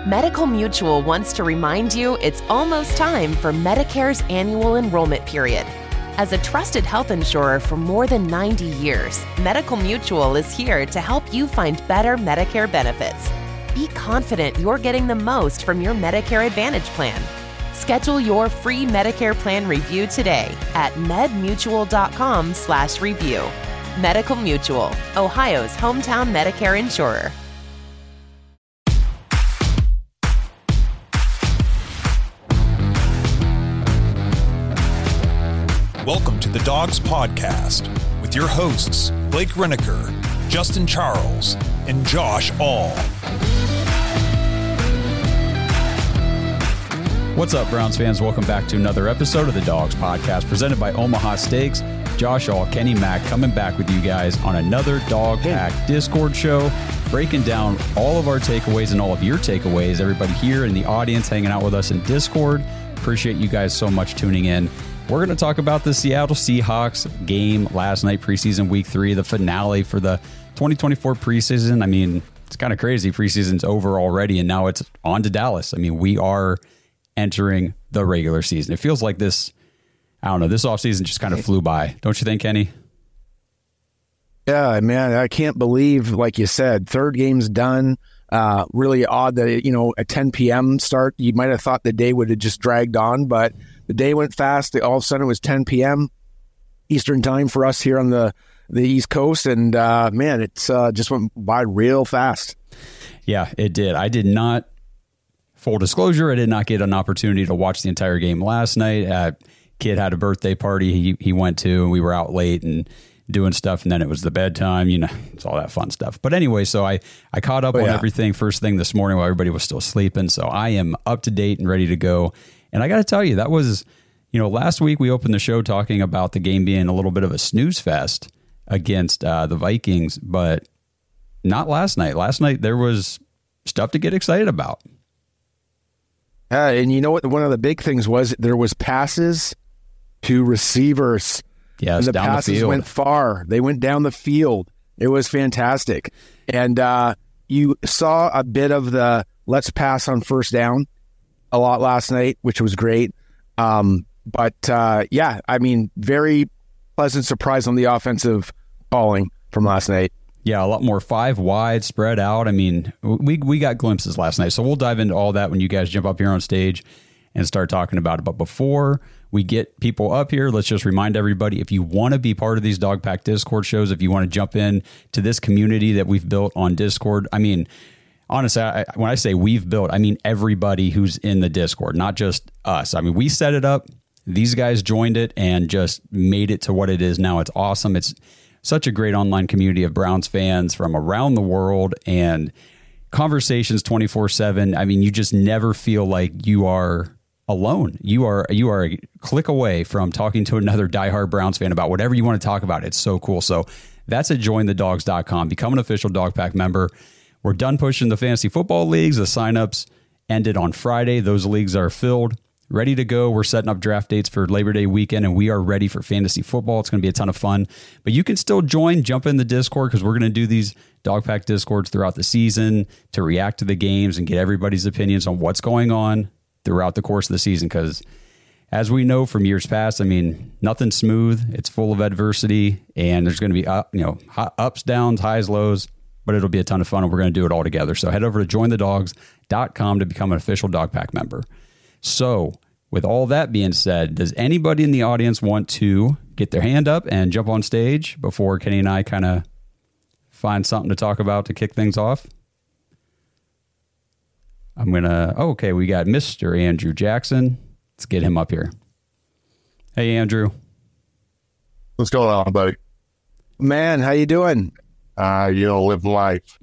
Medical Mutual wants to remind you it's almost time for Medicare's annual enrollment period. As a trusted health insurer for more than 90 years, Medical Mutual is here to help you find better Medicare benefits. Be confident you're getting the most from your Medicare Advantage plan. Schedule your free Medicare plan review today at medmutual.com/review. Medical Mutual, Ohio's hometown Medicare insurer. Welcome to the Dogs Podcast with your hosts, Blake Reneker, Justin Charles, and Josh All. What's up, Browns fans? Welcome back to another episode of the Dogs Podcast presented by Omaha Steaks. Josh All, Kenny Mack coming back with you guys on another Dog Pack Discord show, breaking down all of our takeaways and all of your takeaways. Everybody here in the audience hanging out with us in Discord. Appreciate you guys so much tuning in. We're going to talk about the Seattle Seahawks game last night, preseason week 3, the finale for the 2024 preseason. I mean, it's kind of crazy. Preseason's over already, and now it's on to Dallas. I mean, we are entering the regular season. It feels like this, I don't know, this offseason just kind of flew by. Don't you think, Kenny? Yeah, man, I can't believe, like you said, third game's done. Really odd that, a 10 p.m. start. You might have thought the day would have just dragged on, but the day went fast. All of a sudden, it was 10 p.m. Eastern time for us here on the East Coast. And, man, it's just went by real fast. Yeah, it did. I did not, full disclosure, I did not get an opportunity to watch the entire game last night. Kid had a birthday party he went to, and we were out late and doing stuff, and then it was the bedtime, it's all that fun stuff. But anyway, so I caught up on everything first thing this morning while everybody was still sleeping. So I am up to date and ready to go. And I got to tell you, that was, last week we opened the show talking about the game being a little bit of a snooze fest against the Vikings, but not last night. Last night there was stuff to get excited about. And you know what? One of the big things was there was passes to receivers. Yes, and the down passes the field. went far. They went down the field. It was fantastic. And you saw a bit of the let's pass on first down a lot last night, which was great. Very pleasant surprise on the offensive calling from last night. Yeah, a lot more 5 wide, spread out. I mean, we got glimpses last night, so we'll dive into all that when you guys jump up here on stage and start talking about it. But before we get people up here, let's just remind everybody, if you want to be part of these Dog Pack Discord shows, if you want to jump in to this community that we've built on Discord, I mean, honestly, when I say we've built, I mean everybody who's in the Discord, not just us. I mean, we set it up, these guys joined it, and just made it to what it is now. It's awesome. It's such a great online community of Browns fans from around the world, and conversations 24/7. I mean, you just never feel like you are alone. You are a click away from talking to another diehard Browns fan about whatever you want to talk about. It's so cool. So that's at jointhedogs.com. Become an official Dog Pack member. We're done pushing the fantasy football leagues. The signups ended on Friday. Those leagues are filled, ready to go. We're setting up draft dates for Labor Day weekend, and we are ready for fantasy football. It's going to be a ton of fun. But you can still jump in the Discord, because we're going to do these Dog Pack Discords throughout the season to react to the games and get everybody's opinions on what's going on throughout the course of the season. Because as we know from years past, I mean, nothing's smooth. It's full of adversity, and there's going to be ups, downs, highs, lows, but it'll be a ton of fun, and we're going to do it all together. So head over to jointhedogs.com to become an official Dog Pack member. So with all that being said, does anybody in the audience want to get their hand up and jump on stage before Kenny and I kind of find something to talk about to kick things off? Okay, we got Mr. Andrew Jackson. Let's get him up here. Hey, Andrew. What's going on, buddy? Man, how you doing? Living life.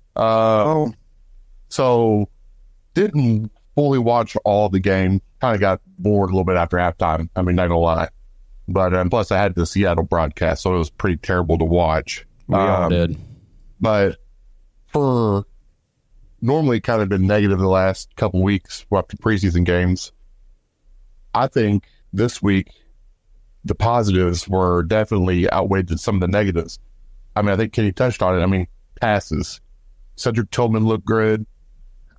So didn't fully watch all the game. Kind of got bored a little bit after halftime. I mean, not gonna lie. But plus I had the Seattle broadcast, so it was pretty terrible to watch. We all did. But for normally kind of been negative the last couple weeks after preseason games, I think this week the positives were definitely outweighed some of the negatives. I mean, I think Kenny touched on it. I mean, passes. Cedric Tillman looked good.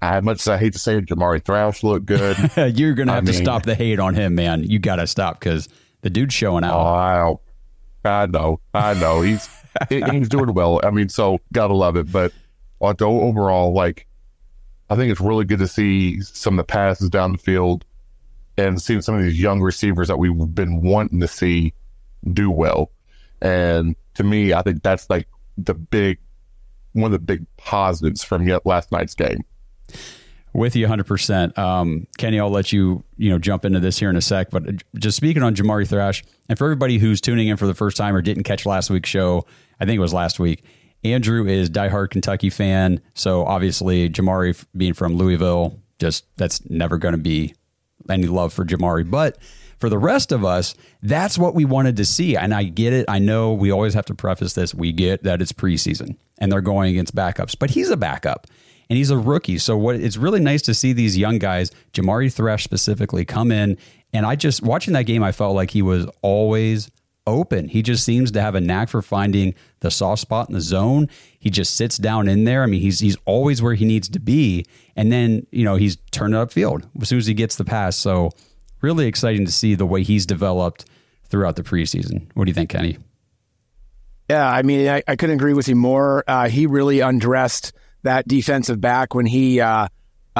As much as I hate to say it, Jamari Thrash looked good. You're going to have to stop the hate on him, man. You got to stop because the dude's showing out. Oh, I know. He's doing well. I mean, so got to love it. But overall, like, I think it's really good to see some of the passes down the field and seeing some of these young receivers that we've been wanting to see do well. And to me, I think that's like one of the big positives from last night's game. With you 100%. Kenny, I'll let you jump into this here in a sec, but just speaking on Jamari Thrash, and for everybody who's tuning in for the first time or didn't catch last week's show, I think it was last week, Andrew is diehard Kentucky fan, so obviously Jamari being from Louisville, that's never going to be any love for Jamari. But for the rest of us, that's what we wanted to see, and I get it. I know we always have to preface this. We get that it's preseason, and they're going against backups, but he's a backup. And he's a rookie. So it's really nice to see these young guys, Jamari Thrash specifically, come in. And watching that game, I felt like he was always open. He just seems to have a knack for finding the soft spot in the zone. He just sits down in there. I mean, he's always where he needs to be. And then, he's turning upfield as soon as he gets the pass. So really exciting to see the way he's developed throughout the preseason. What do you think, Kenny? Yeah, I mean, I couldn't agree with you more. He really undressed that defensive back when he got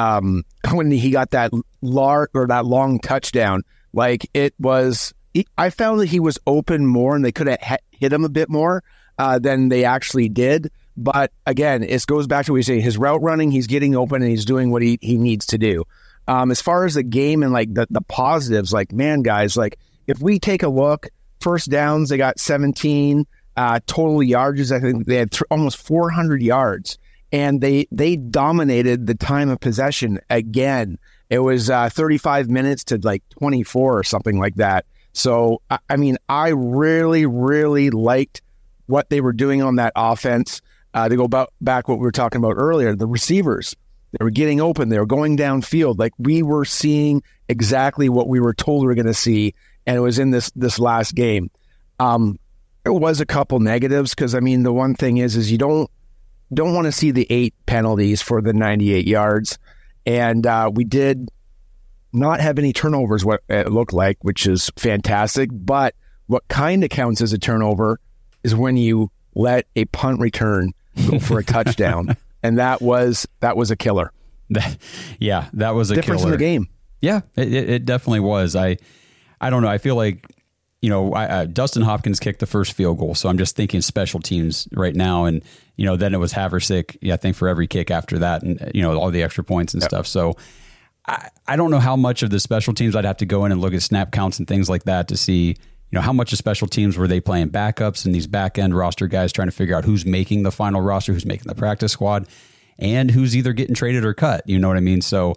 that long touchdown. Like, it was, I found that he was open more, and they could have hit him a bit more than they actually did. But again, it goes back to what you're saying. His route running, he's getting open and he's doing what he needs to do. As far as the game and like the positives, like, man, guys, like, if we take a look, first downs, they got 17 total yards. I think they had almost 400 yards. And they dominated the time of possession again. It was 35 minutes to like 24 or something like that. So, I mean, I really, really liked what they were doing on that offense. To go back what we were talking about earlier, the receivers, they were getting open. They were going downfield. Like, we were seeing exactly what we were told we were going to see, and it was in this last game. There was a couple negatives because, I mean, the one thing is you don't want to see the 8 penalties for the 98 yards. And we did not have any turnovers, what it looked like, which is fantastic. But what kind of counts as a turnover is when you let a punt return go for a touchdown. And that was a killer. Yeah, that was a difference killer. in the game. Yeah, it definitely was. I don't know. I feel like, Dustin Hopkins kicked the first field goal, so I'm just thinking special teams right now. And, then it was Haversick, I think, for every kick after that, and, all the extra points and stuff. So I don't know how much of the special teams I'd have to go in and look at snap counts and things like that to see, how much of special teams were they playing backups and these back end roster guys trying to figure out who's making the final roster, who's making the practice squad, and who's either getting traded or cut. You know what I mean? So,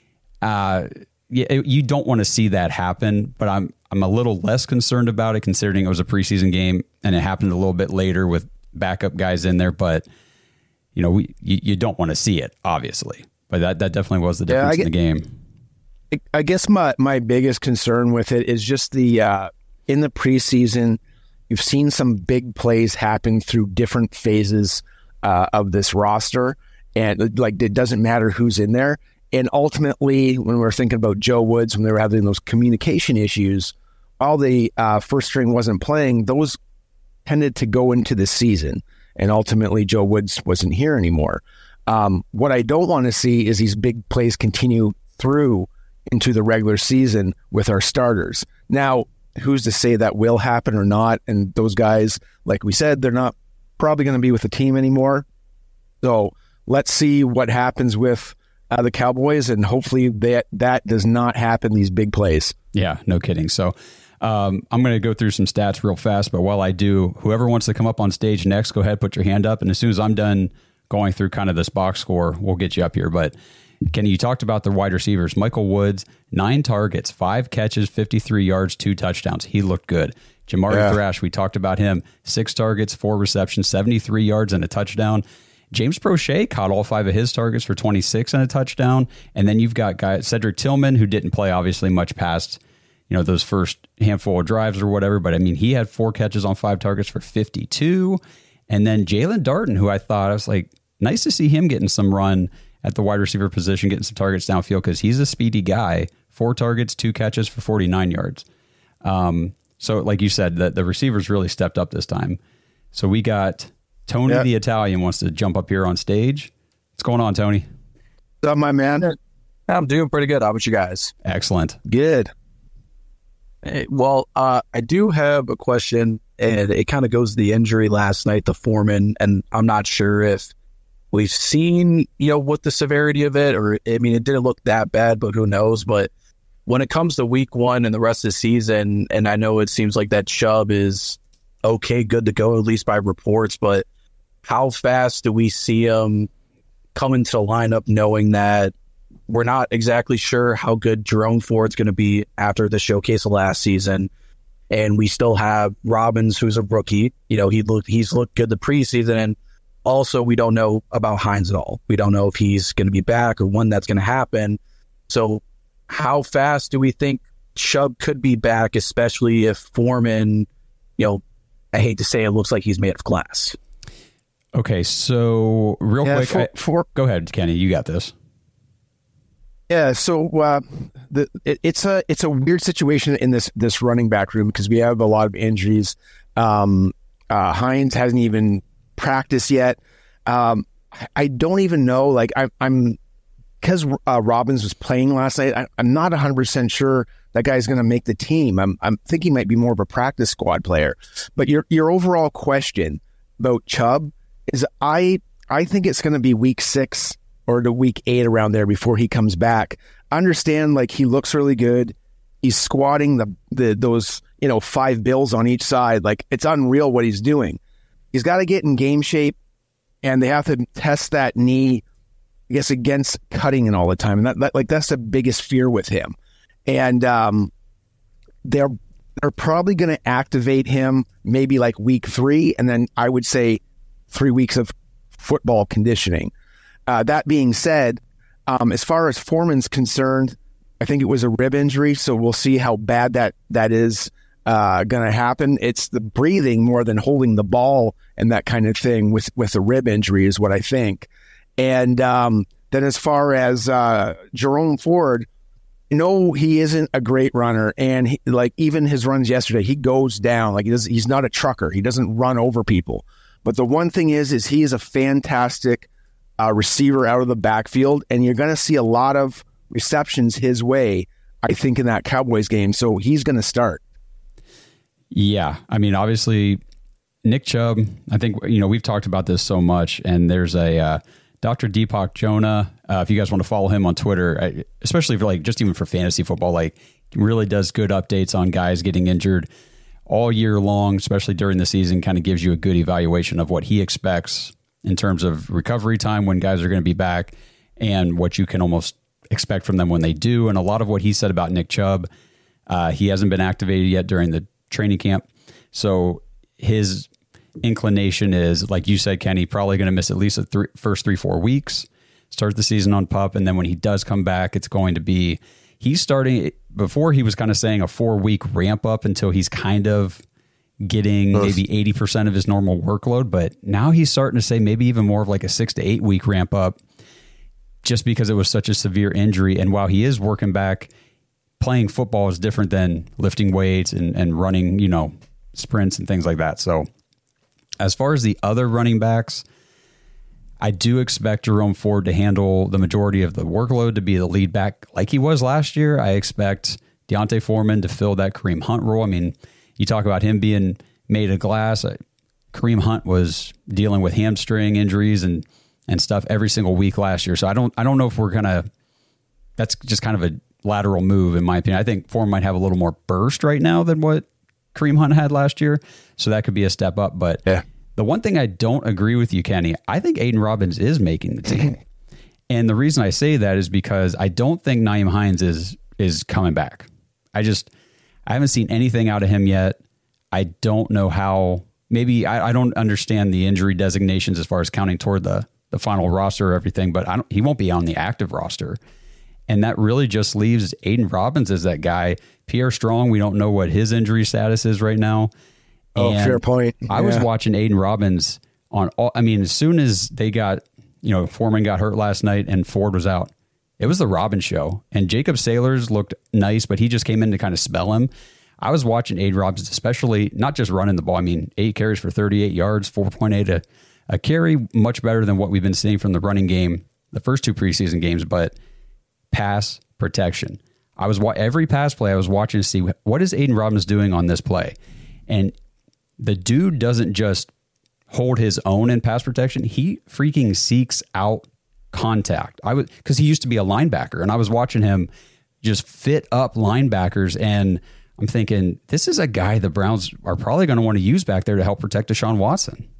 you don't want to see that happen, but I'm a little less concerned about it considering it was a preseason game and it happened a little bit later with backup guys in there. But you don't want to see it, obviously. But that definitely was the difference in the game. I guess my biggest concern with it is just the in the preseason, you've seen some big plays happen through different phases of this roster, and like it doesn't matter who's in there. And ultimately, when we were thinking about Joe Woods, when they were having those communication issues, all the first string wasn't playing, those tended to go into the season. And ultimately, Joe Woods wasn't here anymore. What I don't want to see is these big plays continue through into the regular season with our starters. Now, who's to say that will happen or not? And those guys, like we said, they're not probably going to be with the team anymore. So let's see what happens with the Cowboys, and hopefully that does not happen, these big plays. Yeah, no kidding. So I'm going to go through some stats real fast, but while I do, whoever wants to come up on stage next, go ahead, put your hand up, and as soon as I'm done going through kind of this box score, we'll get you up here. But Kenny, you talked about the wide receivers. Michael Woods, 9 targets, 5 catches, 53 yards, 2 touchdowns. He looked good. Jamari Thrash, we talked about him, 6 targets, 4 receptions, 73 yards, and a touchdown. James Prochet caught all 5 of his targets for 26 and a touchdown. And then you've got Cedric Tillman, who didn't play obviously much past, those first handful of drives or whatever. But I mean, he had 4 catches on 5 targets for 52. And then Jalen Darden, who I was like, nice to see him getting some run at the wide receiver position, getting some targets downfield because he's a speedy guy. 4 targets, 2 catches for 49 yards. So like you said, the receivers really stepped up this time. So we got Tony the Italian wants to jump up here on stage. What's going on, Tony? What's up, my man? I'm doing pretty good. How about you guys? Excellent. Good. Hey, well, I do have a question, and it kind of goes to the injury last night, the Foreman, and I'm not sure if we've seen, what the severity of it, or, I mean, it didn't look that bad, but who knows? But when it comes to week 1 and the rest of the season, and I know it seems like that Chubb is okay, good to go, at least by reports, but how fast do we see him come into the lineup knowing that we're not exactly sure how good Jerome Ford's going to be after the showcase of last season, and we still have Robbins, who's a rookie. He's looked good the preseason, and also we don't know about Hines at all. We don't know if he's going to be back or when that's going to happen. So how fast do we think Chubb could be back, especially if Foreman, I hate to say it, looks like he's made of glass? Okay, so real quick, go ahead, Kenny. You got this. Yeah, so it's a weird situation in this running back room because we have a lot of injuries. Hines hasn't even practiced yet. I don't even know. Like I'm because Robbins was playing last night. I'm not 100% sure that guy's going to make the team. I'm thinking he might be more of a practice squad player. But your overall question about Chubb is I think it's going to be week 6 or to week 8 around there before he comes back. Understand, like, he looks really good. He's squatting those 5 bills on each side. Like, it's unreal what he's doing. He's got to get in game shape, and they have to test that knee, I guess, against cutting it all the time. And that's the biggest fear with him. And they're probably going to activate him maybe like week 3, and then I would say 3 weeks of football conditioning. That being said, as far as Foreman's concerned, I think it was a rib injury, so we'll see how bad that is going to happen. It's the breathing more than holding the ball and that kind of thing with a rib injury is what I think. And then as far as Jerome Ford, he isn't a great runner, and even his runs yesterday, he goes down. Like, he's not a trucker. He doesn't run over people. But the one thing is he is a fantastic receiver out of the backfield, and you're going to see a lot of receptions his way, I think, in that Cowboys game. So he's going to start. Yeah. I mean, obviously, Nick Chubb, I think, we've talked about this so much, and there's a Dr. Deepak Jonah. If you guys want to follow him on Twitter, especially for just even for fantasy football, he really does good updates on guys getting injured all year long, especially during the season, kind of gives you a good evaluation of what he expects in terms of recovery time when guys are going to be back and what you can almost expect from them when they do. And a lot of what he said about Nick Chubb, he hasn't been activated yet during the training camp. So his inclination is, like you said, Kenny, probably going to miss at least the first 3-4 weeks, start the season on PUP. And then when he does come back, it's going to be, he's starting, before he was kind of saying a 4-week ramp up until he's kind of getting maybe 80% of his normal workload. But now he's starting to say maybe even more of like a 6 to 8 week ramp up, just because it was such a severe injury. And while he is working back, playing football is different than lifting weights and running, sprints and things like that. So as far as the other running backs, I do expect Jerome Ford to handle the majority of the workload, to be the lead back like he was last year. I expect Deontay Foreman to fill that Kareem Hunt role. I mean, you talk about him being made of glass. Kareem Hunt was dealing with hamstring injuries and stuff every single week last year. So I don't know if we're going to, that's just kind of a lateral move in my opinion. I think Foreman might have a little more burst right now than what Kareem Hunt had last year. So that could be a step up. But yeah, the one thing I don't agree with you, Kenny, I think Aiden Robbins is making the team. And the reason I say that is because I don't think Nyheim Hines is coming back. I haven't seen anything out of him yet. I don't know how. Maybe I don't understand the injury designations as far as counting toward the final roster or everything, but he won't be on the active roster. And that really just leaves Aiden Robbins as that guy. Pierre Strong, we don't know what his injury status is right now. Oh, fair point. I was watching Aiden Robbins as soon as they got Foreman got hurt last night and Ford was out. It was the Robbins show, and Jacob Saylors looked nice, but he just came in to kind of spell him. I was watching Aiden Robbins, especially not just running the ball. I mean, 8 carries for 38 yards, 4.8 a carry, much better than what we've been seeing from the running game the first 2 preseason games, but pass protection. Every pass play I was watching to see what is Aiden Robbins doing on this play. And the dude doesn't just hold his own in pass protection. He freaking seeks out contact. Because he used to be a linebacker, and I was watching him just fit up linebackers, and I'm thinking, this is a guy the Browns are probably going to want to use back there to help protect Deshaun Watson.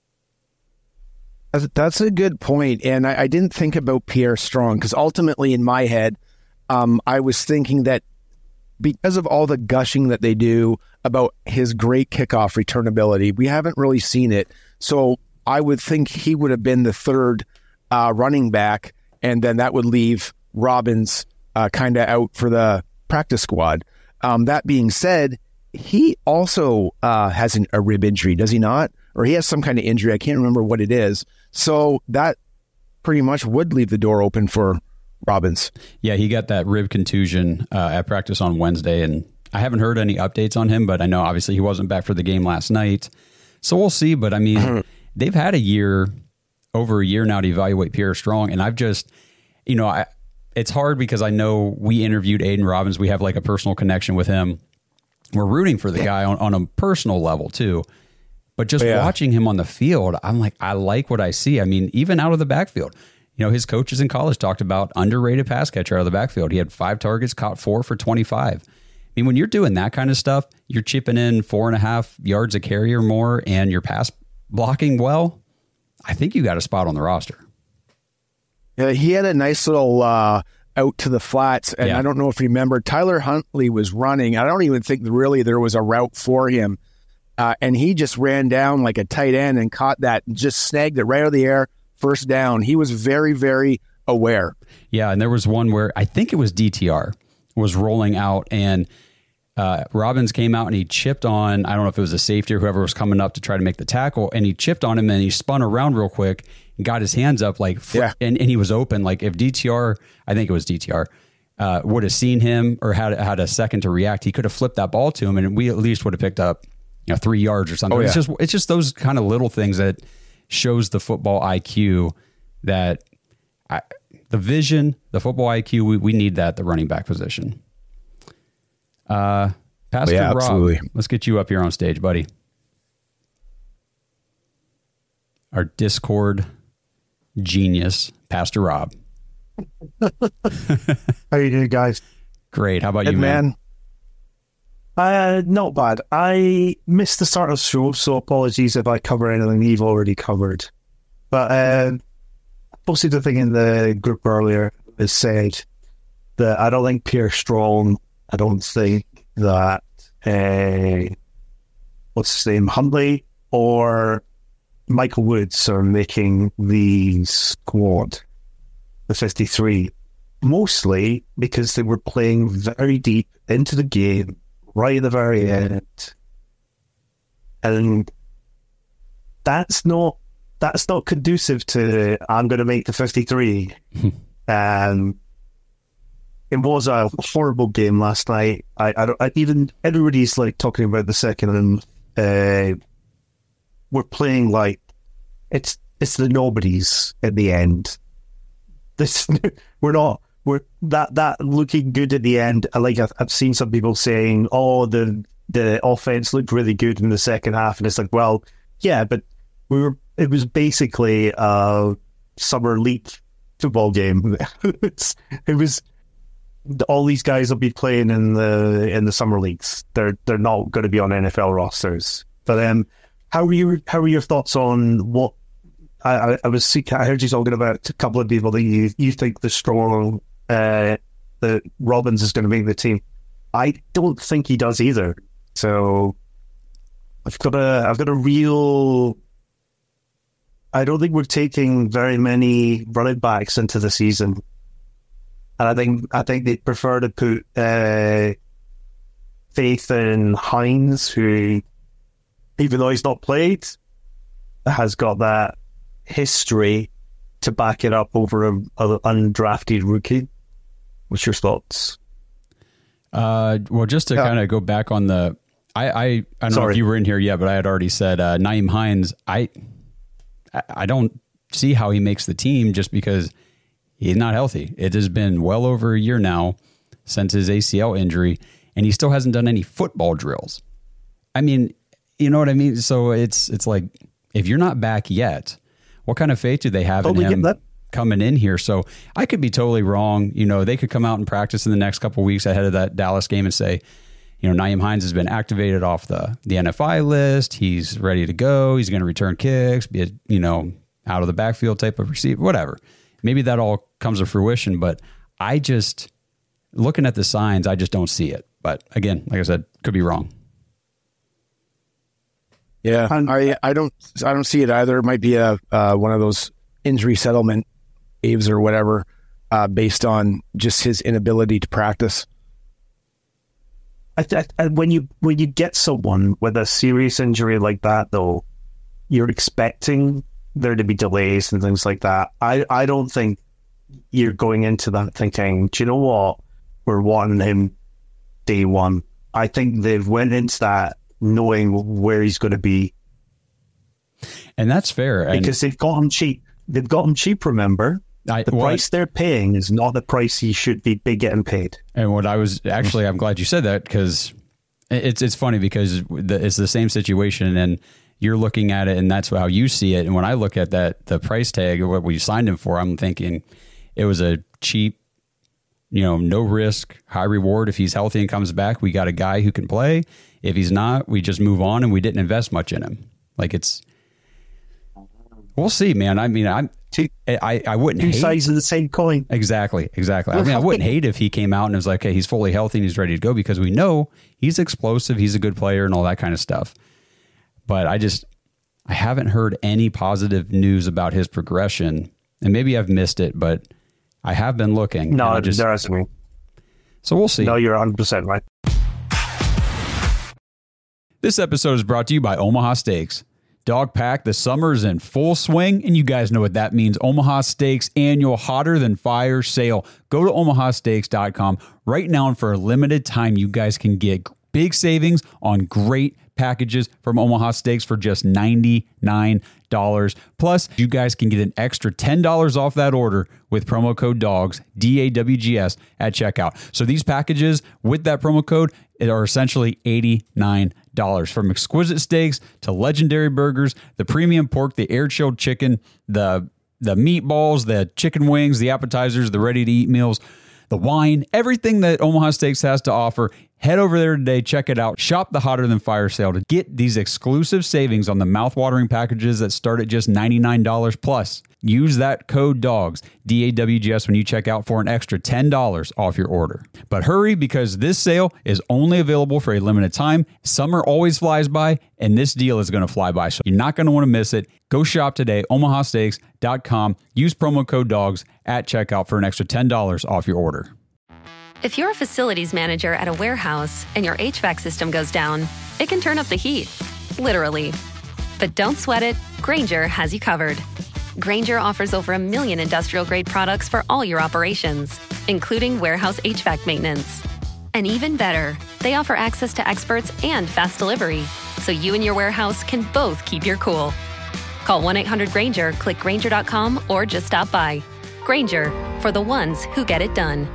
That's a good point. And I didn't think about Pierre Strong, because ultimately in my head, I was thinking that because of all the gushing that they do about his great kickoff return ability, we haven't really seen it. So I would think he would have been the third running back, and then that would leave Robbins kind of out for the practice squad. That being said, he also has a rib injury, does he not? Or he has some kind of injury. I can't remember what it is. So that pretty much would leave the door open for Robbins. Yeah, he got that rib contusion at practice on Wednesday, and I haven't heard any updates on him, but I know obviously he wasn't back for the game last night. So we'll see. But I mean, they've had over a year now to evaluate Pierre Strong, and I've just, it's hard because I know we interviewed Aiden Robbins. We have like a personal connection with him. We're rooting for the guy on a personal level too. But just watching him on the field, I'm like, I like what I see. I mean, even out of the backfield, his coaches in college talked about underrated pass catcher out of the backfield. He had 5 targets, caught 4 for 25. I mean, when you're doing that kind of stuff, you're chipping in 4.5 yards a carry or more, and you're pass blocking well, I think you got a spot on the roster. Yeah, he had a nice little out to the flats, and I don't know if you remember, Tyler Huntley was running. I don't even think really there was a route for him. And he just ran down like a tight end and caught that and just snagged it right out of the air, first down. He was very, very aware. Yeah, and there was one where I think it was DTR was rolling out, and Robbins came out and he chipped on, I don't know if it was a safety or whoever was coming up to try to make the tackle, and he chipped on him, and he spun around real quick and got his hands up and he was open. Like if DTR, I think it was DTR, would have seen him or had a second to react, he could have flipped that ball to him, and we at least would have picked up 3 yards or something. It's just those kind of little things that shows the football IQ that the vision, the football IQ, we need that at the running back position. Pastor Rob, absolutely. Let's get you up here on stage, buddy. Our Discord genius, Pastor Rob. How you doing, guys? Great. How about you, man? Not bad. I missed the start of the show, so apologies if I cover anything you've already covered. But I posted the thing in the group earlier that said that I don't think Pierre Strong, I don't think that what's his name, Huntley or Michael Woods are making the squad, the 53, mostly because they were playing very deep into the game right at the very end, and that's not conducive to I'm going to make the 53. It was a horrible game last night. I even everybody's like talking about the second, and we're playing like it's the nobodies at the end. We're that looking good at the end. Like I've seen some people saying, "Oh, the offense looked really good in the second half," and it's like, well, yeah, but it was basically a summer league football game. it was all these guys will be playing in the summer leagues. They're not going to be on NFL rosters. But how were your thoughts on what I heard you talking about a couple of people that you think the Strong that Robbins is going to make the team. I don't think he does either. So I've got a real. I don't think we're taking very many running backs into the season, and I think they prefer to put faith in Hines, who, even though he's not played, has got that history to back it up over an undrafted rookie. What's your thoughts? Well, just to kind of go back on the, I don't know if you were in here yet, but I had already said Nyheim Hines. I don't see how he makes the team just because he's not healthy. It has been well over a year now since his ACL injury, and he still hasn't done any football drills. I mean, you know what I mean? So it's like, if you're not back yet, what kind of faith do they have in him coming in here? So I could be totally wrong. You know, they could come out and practice in the next couple of weeks ahead of that Dallas game and say, you know, Nyheim Hines has been activated off the NFI list. He's ready to go. He's going to return kicks, be a, you know, out of the backfield type of receiver, whatever. Maybe that all comes to fruition, but I just, looking at the signs, I just don't see it. But again, like I said, could be wrong. Yeah, I don't see it either. It might be a one of those injury settlement waves or whatever, based on just his inability to practice. When you get someone with a serious injury like that, though, you're expecting there to be delays and things like that. I don't think you're going into that thinking, do you know what, we're wanting him day one. I think they've went into that knowing where he's going to be. And that's fair. Because they've got him cheap. They've got him cheap, remember? The price they're paying is not the price he should be getting paid. And what I was actually, I'm glad you said that, because it's funny because it's the same situation and you're looking at it and that's how you see it. And when I look at that, the price tag of what we signed him for, I'm thinking it was a cheap, you know, no risk, high reward. If he's healthy and comes back, we got a guy who can play. If he's not, we just move on and we didn't invest much in him. Like we'll see, man. I mean, I wouldn't hate. Two sides of the same coin. Exactly. I mean, I wouldn't hate if he came out and was like, hey, he's fully healthy and he's ready to go, because we know he's explosive, he's a good player and all that kind of stuff. But I haven't heard any positive news about his progression, and maybe I've missed it, but I have been looking. No, there hasn't. So we'll see. No, you're 100% right. This episode is brought to you by Omaha Steaks. Dog Pack, the summer's in full swing, and you guys know what that means. Omaha Steaks annual Hotter Than Fire sale. Go to omahasteaks.com right now, and for a limited time, you guys can get big savings on great packages from Omaha Steaks for just $99. Plus, you guys can get an extra $10 off that order with promo code DAWGS, DAWGS, at checkout. So these packages with that promo code are essentially $89. From exquisite steaks to legendary burgers, the premium pork, the air-chilled chicken, the meatballs, the chicken wings, the appetizers, the ready-to-eat meals, the wine, everything that Omaha Steaks has to offer. Head over there today, check it out. Shop the Hotter Than Fire sale to get these exclusive savings on the mouthwatering packages that start at just $99 plus. Use that code DAWGS, DAWGS, when you check out for an extra $10 off your order. But hurry, because this sale is only available for a limited time. Summer always flies by, and this deal is going to fly by, so you're not going to want to miss it. Go shop today, omahasteaks.com. Use promo code DAWGS at checkout for an extra $10 off your order. If you're a facilities manager at a warehouse and your HVAC system goes down, it can turn up the heat, literally. But don't sweat it, Grainger has you covered. Grainger offers over 1 million industrial-grade products for all your operations, including warehouse HVAC maintenance. And even better, they offer access to experts and fast delivery, so you and your warehouse can both keep your cool. Call 1-800-GRAINGER, click Grainger.com, or just stop by. Grainger, for the ones who get it done.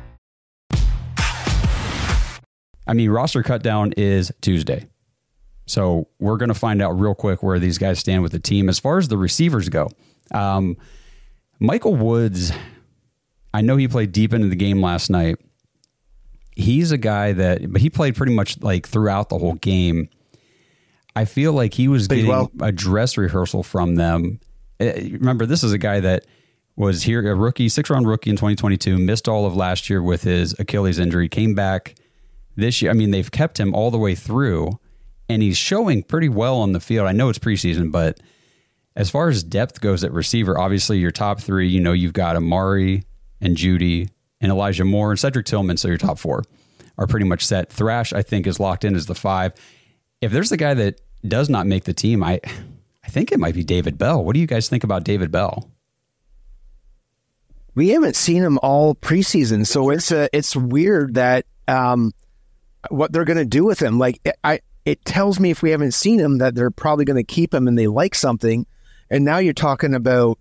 I mean, roster cut down is Tuesday. So we're going to find out real quick where these guys stand with the team. As far as the receivers go, Michael Woods, I know he played deep into the game last night. He's a guy but he played pretty much like throughout the whole game. I feel like he was getting a dress rehearsal from them. Remember, this is a guy that was here, a rookie, 6th-round rookie in 2022, missed all of last year with his Achilles injury, came back this year. I mean, they've kept him all the way through, and he's showing pretty well on the field. I know it's preseason, but as far as depth goes at receiver, obviously your top three, you know, you've got Amari and Judy and Elijah Moore and Cedric Tillman, so your top four are pretty much set. Thrash, I think, is locked in as the 5. If there's a guy that does not make the team, I think it might be David Bell. What do you guys think about David Bell? we haven't seen him all preseason, so it's weird that what they're going to do with him. Like it tells me if we haven't seen him that they're probably going to keep him and they like something. And now you're talking about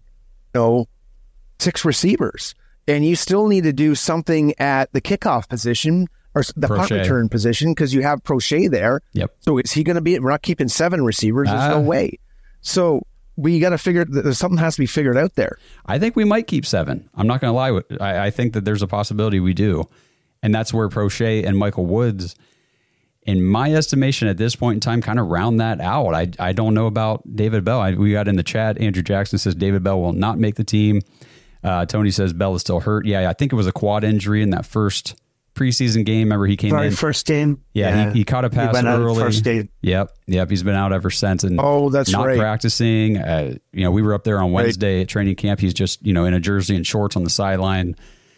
6 receivers, and you still need to do something at the kickoff position or the punt return position because you have Prochet there. Yep. So is he going to be? We're not keeping 7 receivers. There's no way. So we got to figure. Something has to be figured out there. I think we might keep 7. I'm not going to lie. I think that there's a possibility we do, and that's where Prochet and Michael Woods, in my estimation at this point in time, kind of round that out. I don't know about David Bell. We got in the chat. Andrew Jackson says David Bell will not make the team. Tony says Bell is still hurt. Yeah, I think it was a quad injury in that first preseason game. Remember, he came in first game. Yeah, he caught a pass early. First game. Yep. He's been out ever since, and that's not right. practicing. We were up there on Wednesday at training camp. He's just in a jersey and shorts on the sideline.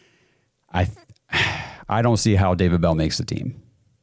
I don't see how David Bell makes the team.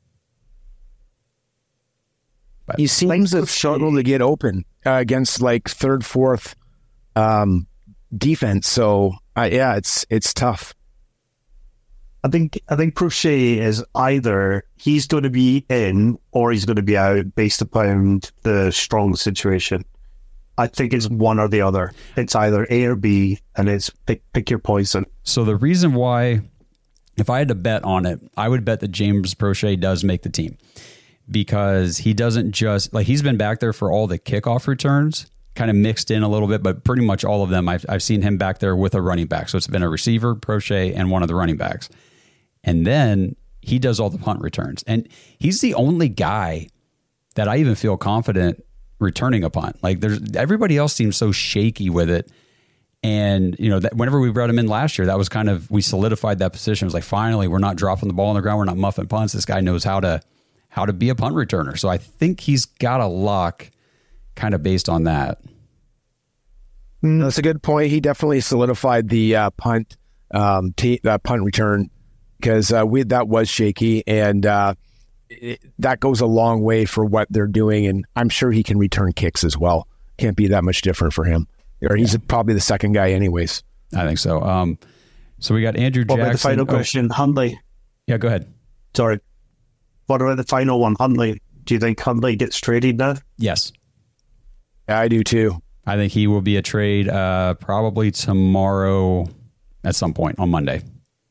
But he seems to struggle to get open against like 3rd, 4th defense. So it's tough. I think Prochet is either he's going to be in or he's going to be out based upon the strong situation. I think it's one or the other. It's either A or B, and it's pick your poison. So the reason why, if I had to bet on it, I would bet that James Prochet does make the team, because he doesn't just, like, he's been back there for all the kickoff returns, kind of mixed in a little bit, but pretty much all of them. I've seen him back there with a running back. So it's been a receiver, Prochet, and one of the running backs. And then he does all the punt returns. And he's the only guy that I even feel confident returning a punt. Like, everybody else seems so shaky with it. And, that whenever we brought him in last year, that was kind of, we solidified that position. It was like, finally, we're not dropping the ball on the ground. We're not muffing punts. This guy knows how to be a punt returner. So I think he's got a lock kind of based on that. That's a good point. He definitely solidified the punt return, because that was shaky, and that goes a long way for what they're doing. And I'm sure he can return kicks as well. Can't be that much different for him. Or he's probably the second guy anyways. I think so. So we got Andrew Jackson. What about the final question, Hundley? Yeah, go ahead. Sorry. What about the final one, Hundley? Do you think Hundley gets traded now? Yes. Yeah, I do too. I think he will be a trade probably tomorrow at some point on Monday.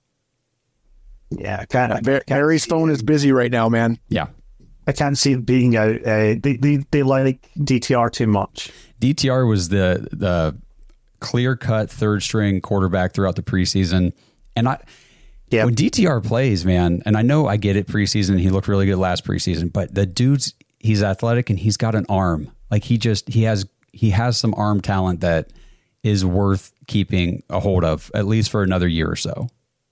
Yeah, kind of. Harry's phone is busy right now, man. Yeah. I can't see it being out. They like DTR too much. DTR was the clear-cut third-string quarterback throughout the preseason. And when DTR plays, man, and I know I get it preseason, he looked really good last preseason, but the dude's, he's athletic and he's got an arm. Like, he has some arm talent that is worth keeping a hold of, at least for another year or so.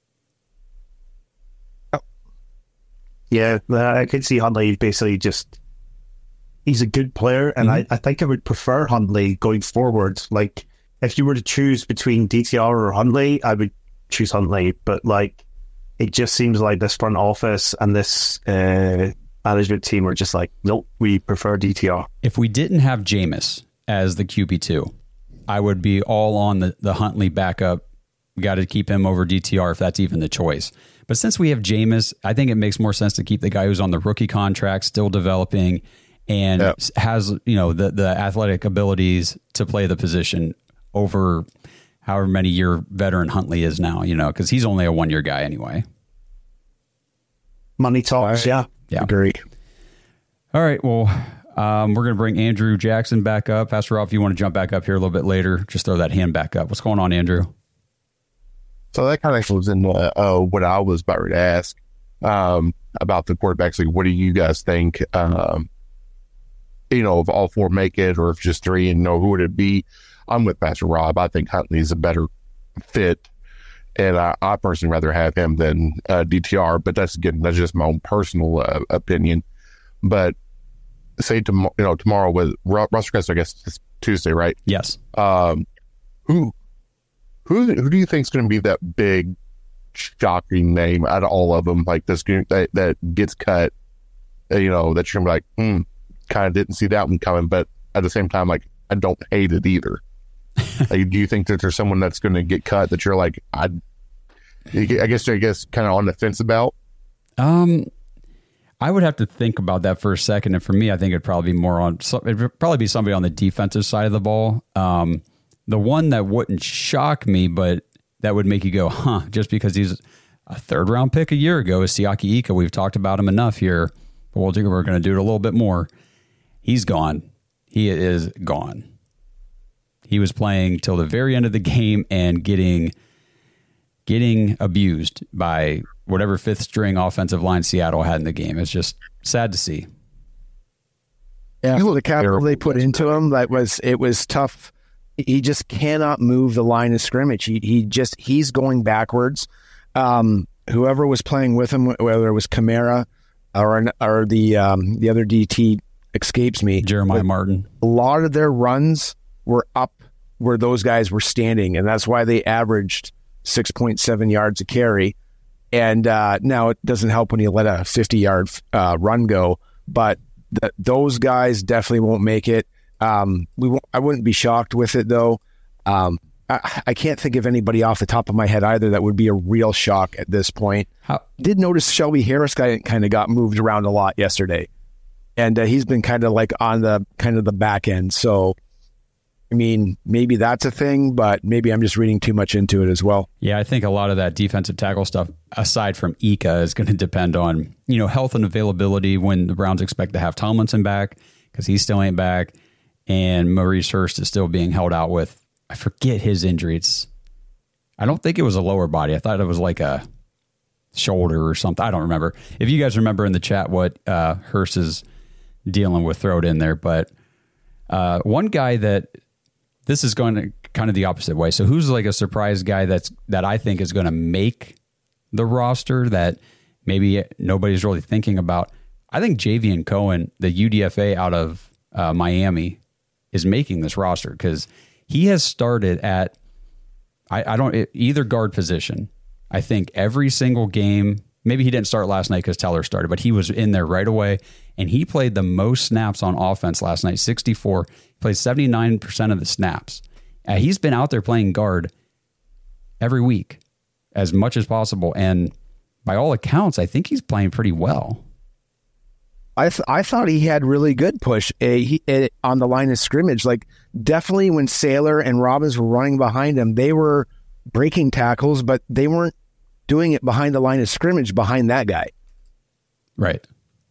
Yeah, I could see Hundley basically he's a good player, and I think I would prefer Hundley going forward. Like, if you were to choose between DTR or Hundley, I would choose Hundley, but like, it just seems like this front office and this management team are just like, nope, we prefer DTR. If we didn't have Jameis as the QB2, I would be all on the Huntley backup. We got to keep him over DTR if that's even the choice. But since we have Jameis, I think it makes more sense to keep the guy who's on the rookie contract, still developing, and has the athletic abilities to play the position over however many year veteran Huntley is now. Because he's only a 1-year guy anyway. Money talks, yeah. Agree. All right, well, we're going to bring Andrew Jackson back up. Pastor Rob, if you want to jump back up here a little bit later, just throw that hand back up. What's going on, Andrew? So that kind of was in what I was about to ask about the quarterbacks. Like, what do you guys think? If all 4 make it, or if just 3, and who would it be? I'm with Pastor Rob. I think Huntley's a better fit, and I personally rather have him than DTR. But that's just my own personal opinion. But say tomorrow with Russell Crest, I guess it's Tuesday, right? Yes. Who do you think is going to be that big, shocking name out of all of them? Like, this that gets cut, that you're going to be like, kind of didn't see that one coming, but at the same time, like, I don't hate it either. Like, do you think that there's someone that's going to get cut that you're like, I guess kind of on the fence about? I would have to think about that for a second. And for me, I think it'd probably be somebody on the defensive side of the ball. The one that wouldn't shock me, but that would make you go, huh, just because he's a 3rd round pick a year ago is Siaki Ika. We've talked about him enough here, but we're going to do it a little bit more. He's gone. He is gone. He was playing till the very end of the game and getting abused by whatever 5th string offensive line Seattle had in the game. It's just sad to see. Yeah, the capital they put into him, it was tough. He just cannot move the line of scrimmage. He's going backwards. Whoever was playing with him, whether it was Kamara or the other DT escapes me. Jeremiah Martin. A lot of their runs were up where those guys were standing, and that's why they averaged 6.7 yards a carry. And now it doesn't help when you let a 50-yard run go, but those guys definitely won't make it. I wouldn't be shocked with it, though. I can't think of anybody off the top of my head either that would be a real shock at this point. Did notice Shelby Harris kind of got moved around a lot yesterday, and he's been kind of like on the back end. So, I mean, maybe that's a thing, but maybe I'm just reading too much into it as well. Yeah, I think a lot of that defensive tackle stuff, aside from Ika, is going to depend on, health and availability when the Browns expect to have Tomlinson back, because he still ain't back, and Maurice Hurst is still being held out with, I forget his injury. I don't think it was a lower body. I thought it was like a shoulder or something. I don't remember. If you guys remember in the chat what Hurst is dealing with, throw it in there. But one guy that... This is going to kind of the opposite way. So who's like a surprise guy that I think is going to make the roster that maybe nobody's really thinking about? I think Javion Cohen, the UDFA out of Miami, is making this roster because he has started at either guard position. I think every single game. Maybe he didn't start last night because Teller started, but he was in there right away. And he played the most snaps on offense last night, 64. He played 79% of the snaps. He's been out there playing guard every week as much as possible. And by all accounts, I think he's playing pretty well. I thought he had really good push on the line of scrimmage. Like, definitely when Saylor and Robbins were running behind him, they were breaking tackles, but they weren't doing it behind the line of scrimmage behind that guy. Right.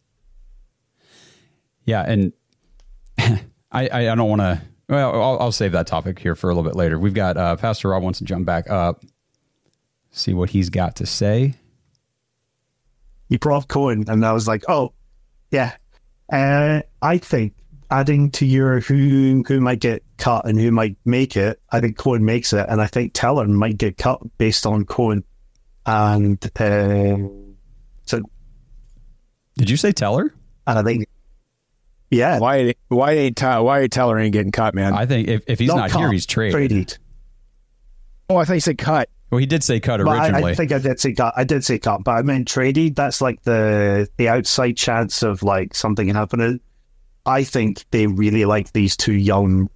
Yeah, and I don't want to... Well, I'll save that topic here for a little bit later. We've got Pastor Rob wants to jump back up, see what he's got to say. You brought up Cohen, and I was like, oh, yeah. I think adding to your who might get cut and who might make it, I think Cohen makes it, and I think Teller might get cut based on Cohen. And so, did you say Teller? And I think, yeah. Why Teller ain't getting cut, man? I think if he's not here, he's traded. Oh, I thought you said cut. Well, he did say cut originally. I think I did say cut. I did say cut, but I meant traded. That's like the outside chance of like something happening. I think they really like these two young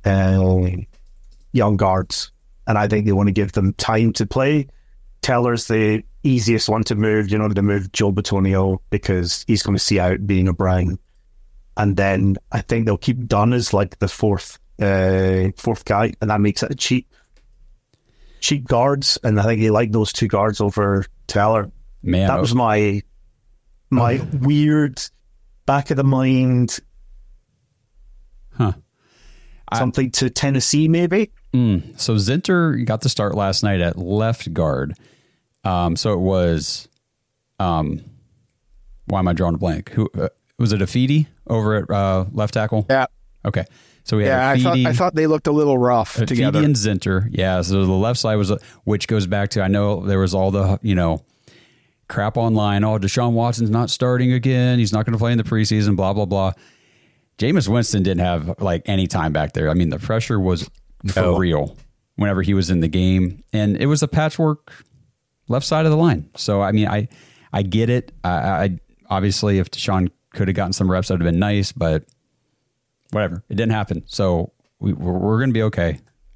guards, and I think they want to give them time to play. Teller's the easiest one to move. To move Joe Bitonio because he's going to see out being O'Brien. And then I think they'll keep Dunn as like the fourth guy, and that makes it a cheap guards. And I think they like those two guards over Teller. Man, that was my weird back of the mind. Huh. Something to Tennessee, maybe. So Zinter got the start last night at left guard. So it was, why am I drawing a blank? Who was it? Afidi over at left tackle? Yeah. Okay. So we had Afidi, I thought they looked a little rough together. Afidi and Zinter. Yeah. So the left side was, which goes back to, I know there was all the, crap online. Oh, Deshaun Watson's not starting again. He's not going to play in the preseason, blah, blah, blah. Jameis Winston didn't have like any time back there. I mean, the pressure was for real whenever he was in the game, and it was a patchwork left side of the line. So, I mean, I get it. I obviously, if Deshaun could have gotten some reps, that would have been nice, but whatever. It didn't happen. So we're going to be okay.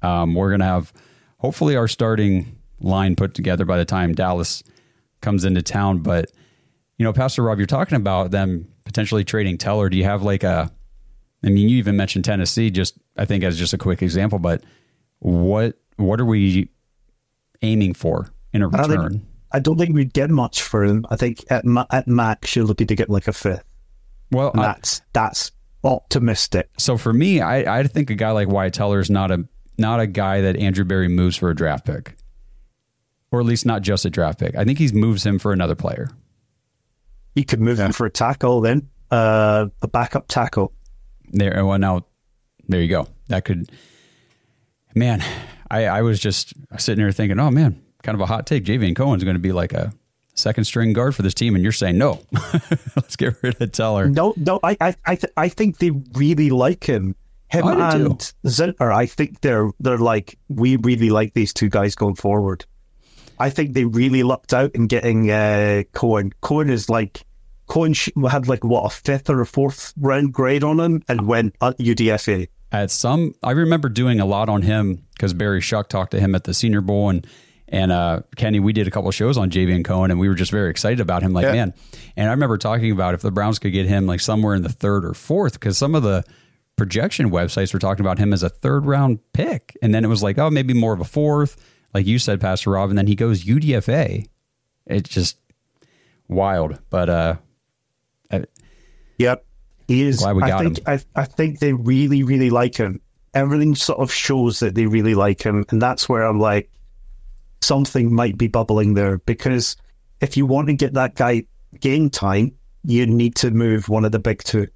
We're going to have hopefully our starting line put together by the time Dallas comes into town. But, Pastor Rob, you're talking about them potentially trading Teller. Do you have you even mentioned Tennessee, I think as just a quick example, but what are we aiming for in a return? I don't think we'd get much for him. I think at max, you're looking to get like a fifth. Well, that's optimistic. So for me, I think a guy like Wyatt Teller is not a guy that Andrew Berry moves for a draft pick, or at least not just a draft pick. I think he moves him for another player. You could move him for a tackle then, a backup tackle. There you go. That could, man. I was just sitting there thinking, oh man, kind of a hot take. Javian Cohen's going to be like a second string guard for this team, and you're saying no. Let's get rid of Teller. No. I think they really like him. Him and Zinter. I think they're like, we really like these two guys going forward. I think they really lucked out in getting Cohen. Cohen had a fifth or a fourth round grade on him and went at UDFA. I remember doing a lot on him because Barry Shuck talked to him at the Senior Bowl, and Kenny, we did a couple of shows on Javian Cohen, and we were just very excited about him. Man, and I remember talking about if the Browns could get him like somewhere in the third or fourth, because some of the projection websites were talking about him as a third round pick, and then it was like, oh, maybe more of a fourth, like you said, Pastor Rob, and then he goes UDFA. It's just wild, but yep. He is. Glad we got him. I think they really, really like him. Everything sort of shows that they really like him. And that's where I'm like, something might be bubbling there. Because if you want to get that guy game time, you need to move one of the big two.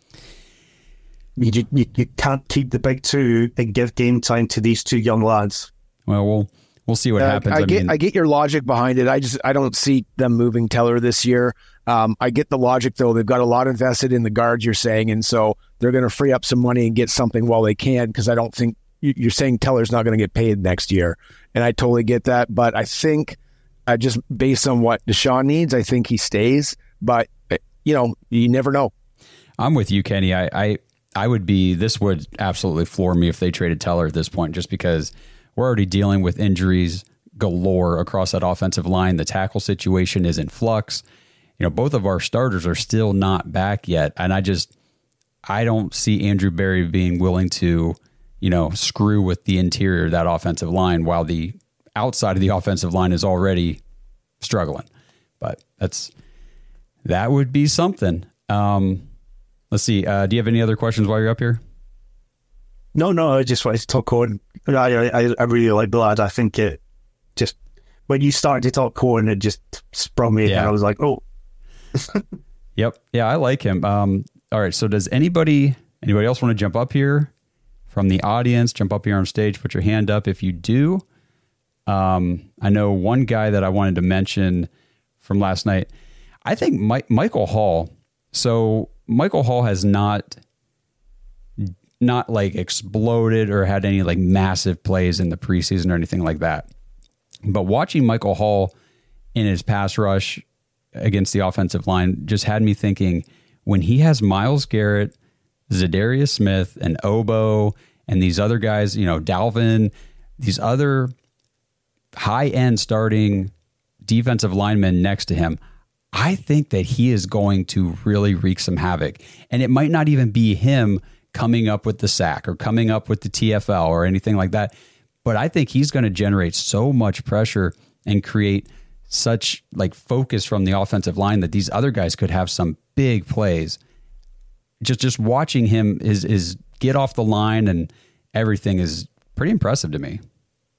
You can't keep the big two and give game time to these two young lads. Well, we'll see what happens. I get your logic behind it. I don't see them moving Teller this year. I get the logic, though. They've got a lot invested in the guards, you're saying, and so they're going to free up some money and get something while they can, because I don't think you're saying Teller's not going to get paid next year, and I totally get that. But I think just based on what Deshaun needs, I think he stays. But, you never know. I'm with you, Kenny. I would be – this would absolutely floor me if they traded Teller at this point, just because we're already dealing with injuries galore across that offensive line. The tackle situation is in flux. Both of our starters are still not back yet. And I don't see Andrew Berry being willing to, screw with the interior of that offensive line while the outside of the offensive line is already struggling. But that would be something. Let's see. Do you have any other questions while you're up here? No, I just wanted to talk Cohen. I really like the lad. I think it just, when you started to talk Cohen, it just sprung me. Yeah. And I was like, oh. Yep. Yeah, I like him. All right. So does anybody else want to jump up here from the audience? Jump up here on stage. Put your hand up if you do. I know one guy that I wanted to mention from last night. I think Michael Hall. So Michael Hall has not like exploded or had any like massive plays in the preseason or anything like that. But watching Michael Hall in his pass rush against the offensive line just had me thinking, when he has Myles Garrett, Zadarius Smith, and Obo, and these other guys, Dalvin, these other high-end starting defensive linemen next to him, I think that he is going to really wreak some havoc. And it might not even be him coming up with the sack or coming up with the TFL or anything like that, but I think he's going to generate so much pressure and create such like focus from the offensive line that these other guys could have some big plays. Just watching him is get off the line and everything is pretty impressive to me.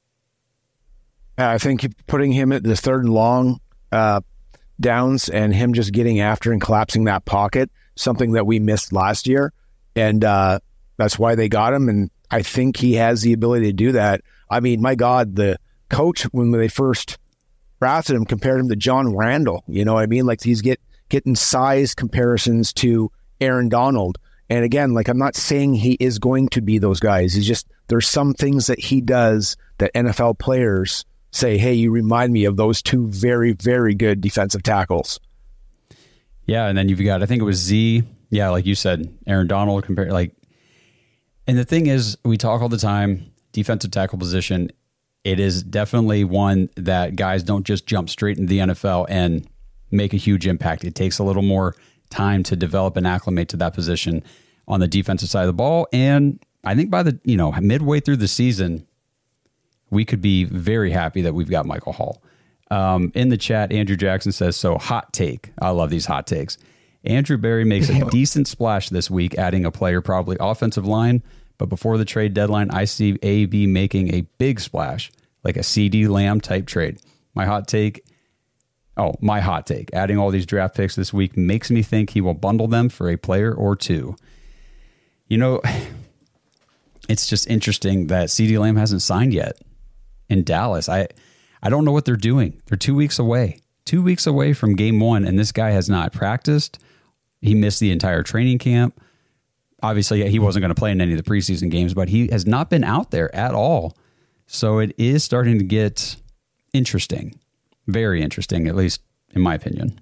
I think putting him at the third and long downs and him just getting after and collapsing that pocket, something that we missed last year. And that's why they got him. And I think he has the ability to do that. I mean, my God, the coach, when they first drafted him, compared him to John Randall. You know what I mean? Like he's getting size comparisons to Aaron Donald. And again, like I'm not saying he is going to be those guys. He's just, there's some things that he does that NFL players say, hey, you remind me of those two very, very good defensive tackles. Yeah, and then you've got, I think it was Z. Yeah, like you said, Aaron Donald compared, like, and the thing is, we talk all the time, defensive tackle position, it is definitely one that guys don't just jump straight into the NFL and make a huge impact. It takes a little more time to develop and acclimate to that position on the defensive side of the ball. And I think by the, midway through the season, we could be very happy that we've got Michael Hall. In the chat, Andrew Jackson says, so hot take. I love these hot takes. Andrew Berry makes a decent splash this week, adding a player, probably offensive line. But before the trade deadline, I see AB making a big splash, like a CD Lamb type trade. My hot take, adding all these draft picks this week makes me think he will bundle them for a player or two. It's just interesting that CD Lamb hasn't signed yet in Dallas. I don't know what they're doing. They're 2 weeks away. 2 weeks away from game one, and this guy has not practiced. He missed the entire training camp. Obviously, he wasn't going to play in any of the preseason games, but he has not been out there at all. So it is starting to get interesting. Very interesting, at least in my opinion.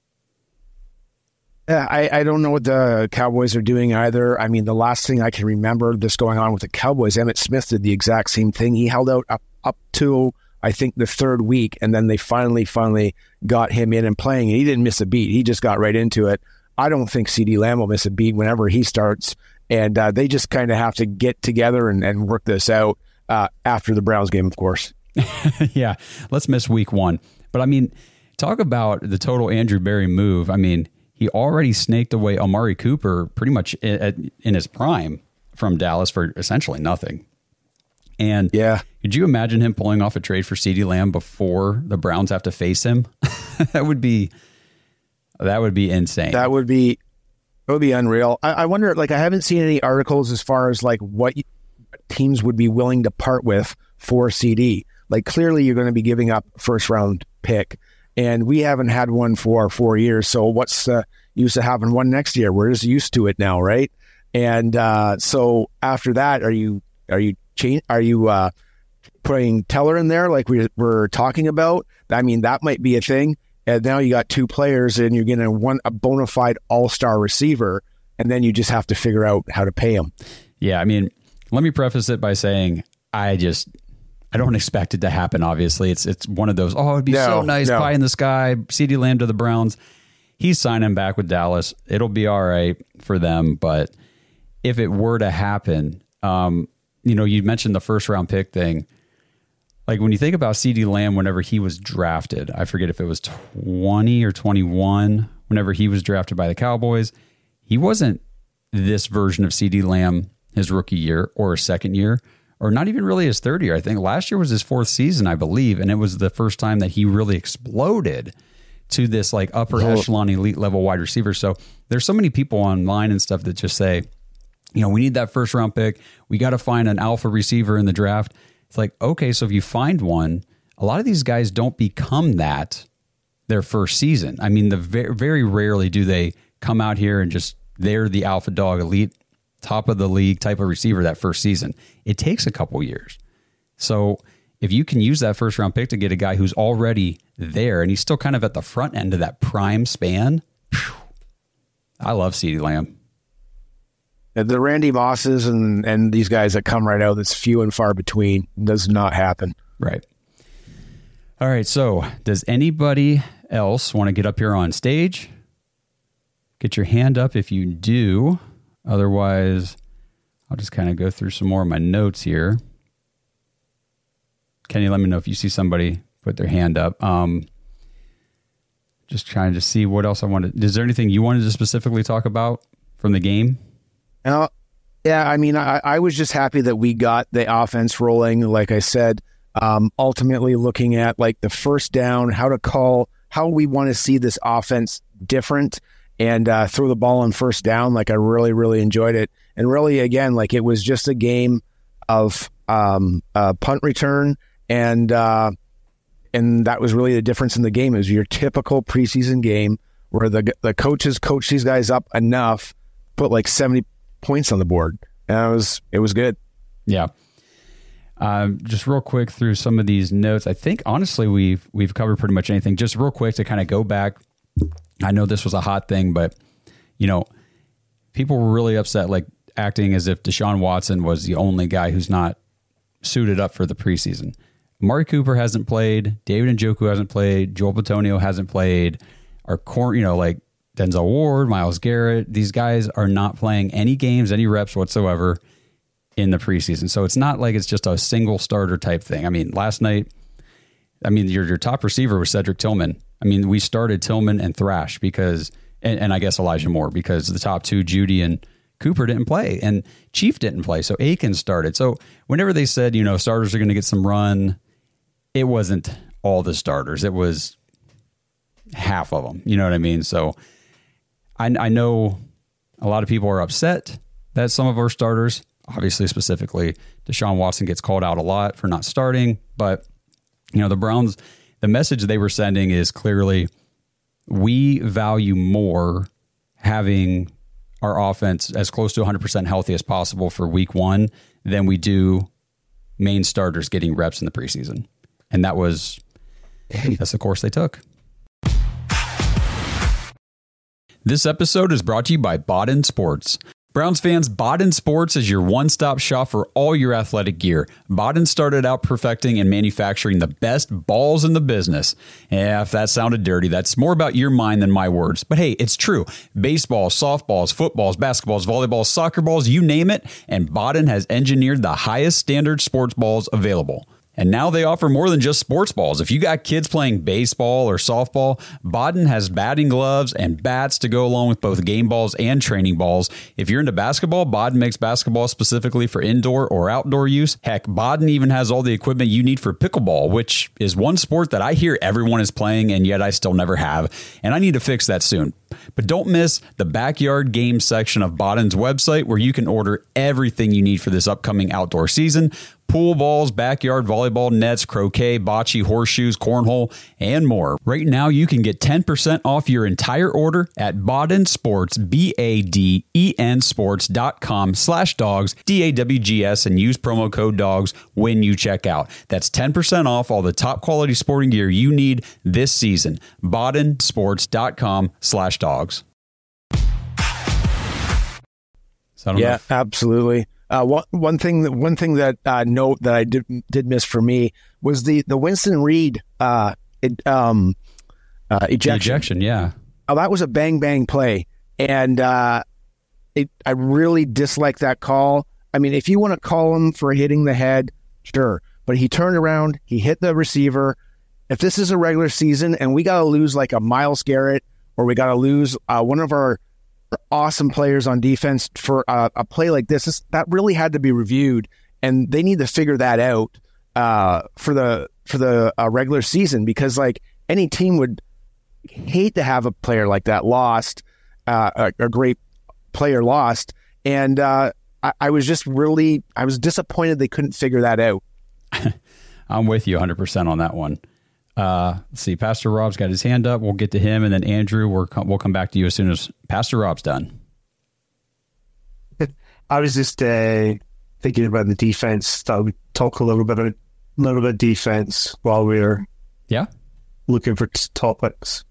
Yeah, I don't know what the Cowboys are doing either. I mean, the last thing I can remember this going on with the Cowboys, Emmitt Smith did the exact same thing. He held out up to, I think, the third week, and then they finally got him in and playing. He didn't miss a beat. He just got right into it. I don't think CD Lamb will miss a beat whenever he starts, and they just kind of have to get together and work this out after the Browns game, of course. Yeah, let's miss week one. But, I mean, talk about the total Andrew Berry move. I mean, he already snaked away Amari Cooper pretty much in his prime from Dallas for essentially nothing. And could you imagine him pulling off a trade for CD Lamb before the Browns have to face him? That would be insane. That would be unreal. I wonder, I haven't seen any articles as far as what teams would be willing to part with for CD. Clearly you're going to be giving up first round pick, and we haven't had one for 4 years. So what's used to having one next year? We're just used to it now, right? And so after that, are you putting Teller in there like we're talking about? I mean, that might be a thing. And now you got two players, and you're getting a bona fide all-star receiver, and then you just have to figure out how to pay him. Yeah, I mean, let me preface it by saying I don't expect it to happen, obviously. It's one of those, it'd be so nice, pie in the sky, CD Lamb to the Browns. He's signing back with Dallas. It'll be all right for them, but if it were to happen, you mentioned the first-round pick thing. When you think about CD Lamb, whenever he was drafted, I forget if it was 20 or 21, whenever he was drafted by the Cowboys, he wasn't this version of CD Lamb his rookie year or his second year, or not even really his third year. I think last year was his fourth season, I believe, and it was the first time that he really exploded to this upper echelon elite level wide receiver. So there's so many people online and stuff that just say, we need that first round pick. We got to find an alpha receiver in the draft. It's okay, so if you find one, a lot of these guys don't become that their first season. I mean, very rarely do they come out here and they're the alpha dog, elite, top of the league type of receiver that first season. It takes a couple years. So if you can use that first round pick to get a guy who's already there and he's still kind of at the front end of that prime span, I love CeeDee Lamb. The Randy Mosses and these guys that come right out, that's few and far between. Does not happen. Right. All right. So does anybody else want to get up here on stage? Get your hand up if you do. Otherwise, I'll just kind of go through some more of my notes here. Kenny, let me know if you see somebody put their hand up. Just trying to see what else I wanted. Is there anything you wanted to specifically talk about from the game? Yeah, I mean, I was just happy that we got the offense rolling. Like I said, ultimately looking at the first down, how we want to see this offense different and throw the ball on first down. I really, really enjoyed it. And really, again, it was just a game of punt return, and that was really the difference in the game. It was your typical preseason game where the coaches coach these guys up enough, put 70 points on the board. And it was good. Yeah. Just real quick through some of these notes. I think honestly we've covered pretty much anything. Just real quick to kind of go back. I know this was a hot thing, but people were really upset, acting as if Deshaun Watson was the only guy who's not suited up for the preseason. Amari Cooper hasn't played. David Njoku hasn't played. Joel Bitonio hasn't played. Our core, like Denzel Ward, Myles Garrett, these guys are not playing any games, any reps whatsoever in the preseason. So it's not like it's just a single starter type thing. I mean, last night, your top receiver was Cedric Tillman. I mean, we started Tillman and Thrash because, and I guess Elijah Moore, because the top two, Judy and Cooper, didn't play, and Chief didn't play. So Aikens started. So whenever they said, starters are going to get some run, it wasn't all the starters. It was half of them. You know what I mean? So I know a lot of people are upset that some of our starters, obviously specifically Deshaun Watson, gets called out a lot for not starting. But, the Browns, the message they were sending is clearly, we value more having our offense as close to 100% healthy as possible for week one than we do main starters getting reps in the preseason. And that's the course they took. This episode is brought to you by Bodden Sports. Browns fans, Bodden Sports is your one-stop shop for all your athletic gear. Bodden started out perfecting and manufacturing the best balls in the business. Yeah, if that sounded dirty, that's more about your mind than my words. But hey, it's true. Baseballs, softballs, footballs, basketballs, volleyballs, soccer balls, you name it, and Bodden has engineered the highest standard sports balls available. And now they offer more than just sports balls. If you got kids playing baseball or softball, Bodden has batting gloves and bats to go along with both game balls and training balls. If you're into basketball, Bodden makes basketball specifically for indoor or outdoor use. Heck, Bodden even has all the equipment you need for pickleball, which is one sport that I hear everyone is playing, and yet I still never have. And I need to fix that soon. But don't miss the backyard games section of Bodden's website, where you can order everything you need for this upcoming outdoor season. Pool balls, backyard volleyball nets, croquet, bocce, horseshoes, cornhole, and more. Right now, you can get 10% off your entire order at Bodden Sports, BADEN Sports.com/dogs, DAWGS, and use promo code DOGS when you check out. That's 10% off all the top quality sporting gear you need this season. BoddenSports.com/dogs. Yeah, absolutely. One thing that note that I did miss for me was the Winston Reed ejection. Ejection, yeah. Oh, that was a bang play, and I really dislike that call. I mean, if you want to call him for hitting the head, sure, but he turned around, he hit the receiver. If this is a regular season and we got to lose like a Myles Garrett, or we got to lose one of our awesome players on defense for a play like this, that really had to be reviewed, and they need to figure that out for the regular season, because like any team would hate to have a player like that lost, a great player lost, and I was disappointed they couldn't figure that out. I'm with you 100% on that one. Let's see. Pastor Rob's got his hand up. We'll get to him, and then Andrew, we'll come back to you as soon as Pastor Rob's done. I was just thinking about the defense. Thought we'd talk a little bit defense while we're looking for topics.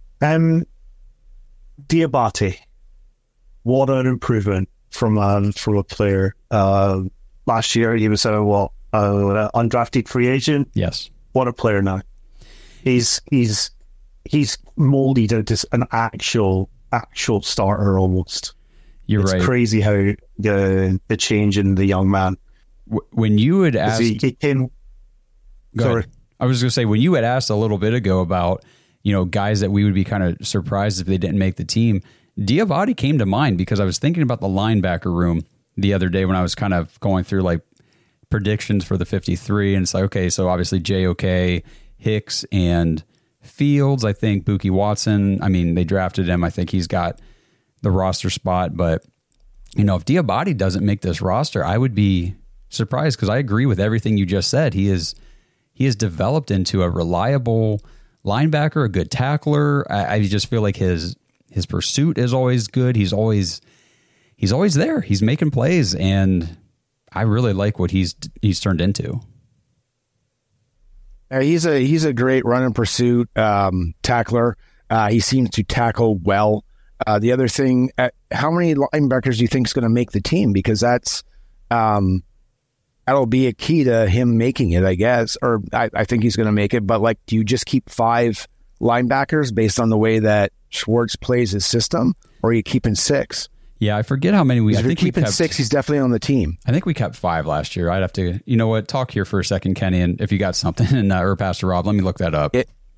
Diabate, what an improvement from a player. Last year he was an undrafted free agent. Yes, what a player now. He's molded into an actual starter almost. You're right. It's crazy how the change in the young man. When you had asked, I was going to say, when you had asked a little bit ago about guys that we would be kind of surprised if they didn't make the team, Diabate came to mind, because I was thinking about the linebacker room the other day when I was kind of going through like predictions for the 53, and it's like, okay, so obviously JOK, Hicks, and Fields. I think Buki Watson, I mean, they drafted him. I think he's got the roster spot, but if Diabate doesn't make this roster, I would be surprised, because I agree with everything you just said. He is developed into a reliable linebacker, a good tackler. I just feel like his pursuit is always good. He's always there. He's making plays, and I really like what he's turned into. He's a great run and pursuit tackler. He seems to tackle well. The other thing, how many linebackers do you think is going to make the team? Because that's that'll be a key to him making it, I guess. Or I think he's going to make it. But like, do you just keep 5 linebackers based on the way that Schwartz plays his system, or are you keeping 6? Yeah, I forget how many we. If I you're think keeping we kept 6, he's definitely on the team. I think we kept 5 last year. I'd have to, you know what? Talk here for a second, Kenny, and if you got something, and or Pastor Rob, let me look that up.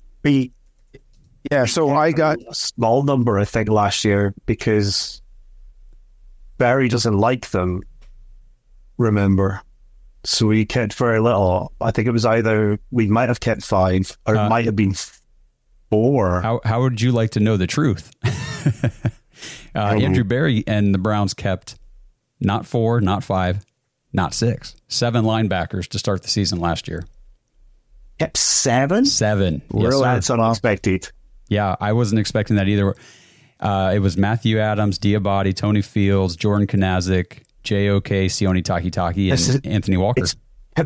So I got a small number, I think, last year because Barry doesn't like them. Remember, so we kept very little. I think it was either we might have kept 5 or it might have been 4. How would you like to know the truth? Andrew Barry and the Browns kept not 4, not 5, not 6, 7 linebackers to start the season last year. Kept 7? 7. Really? That's unexpected. Yeah, I wasn't expecting that either. It was Matthew Adams, Diabate, Tony Fields, Jordan Kanazik, J.O.K., Sione Takitaki, and Anthony Walker. It's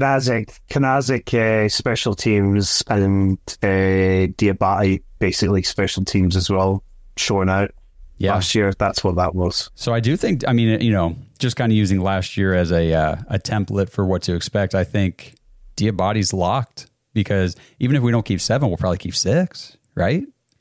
Kanazik special teams, and Diabate basically special teams as well, showing out. Yeah. Last year, that's what that was. So I do think, I mean, you know, just kind of using last year as a template for what to expect, I think Diabate's locked, because even if we don't keep 7, we'll probably keep 6, right?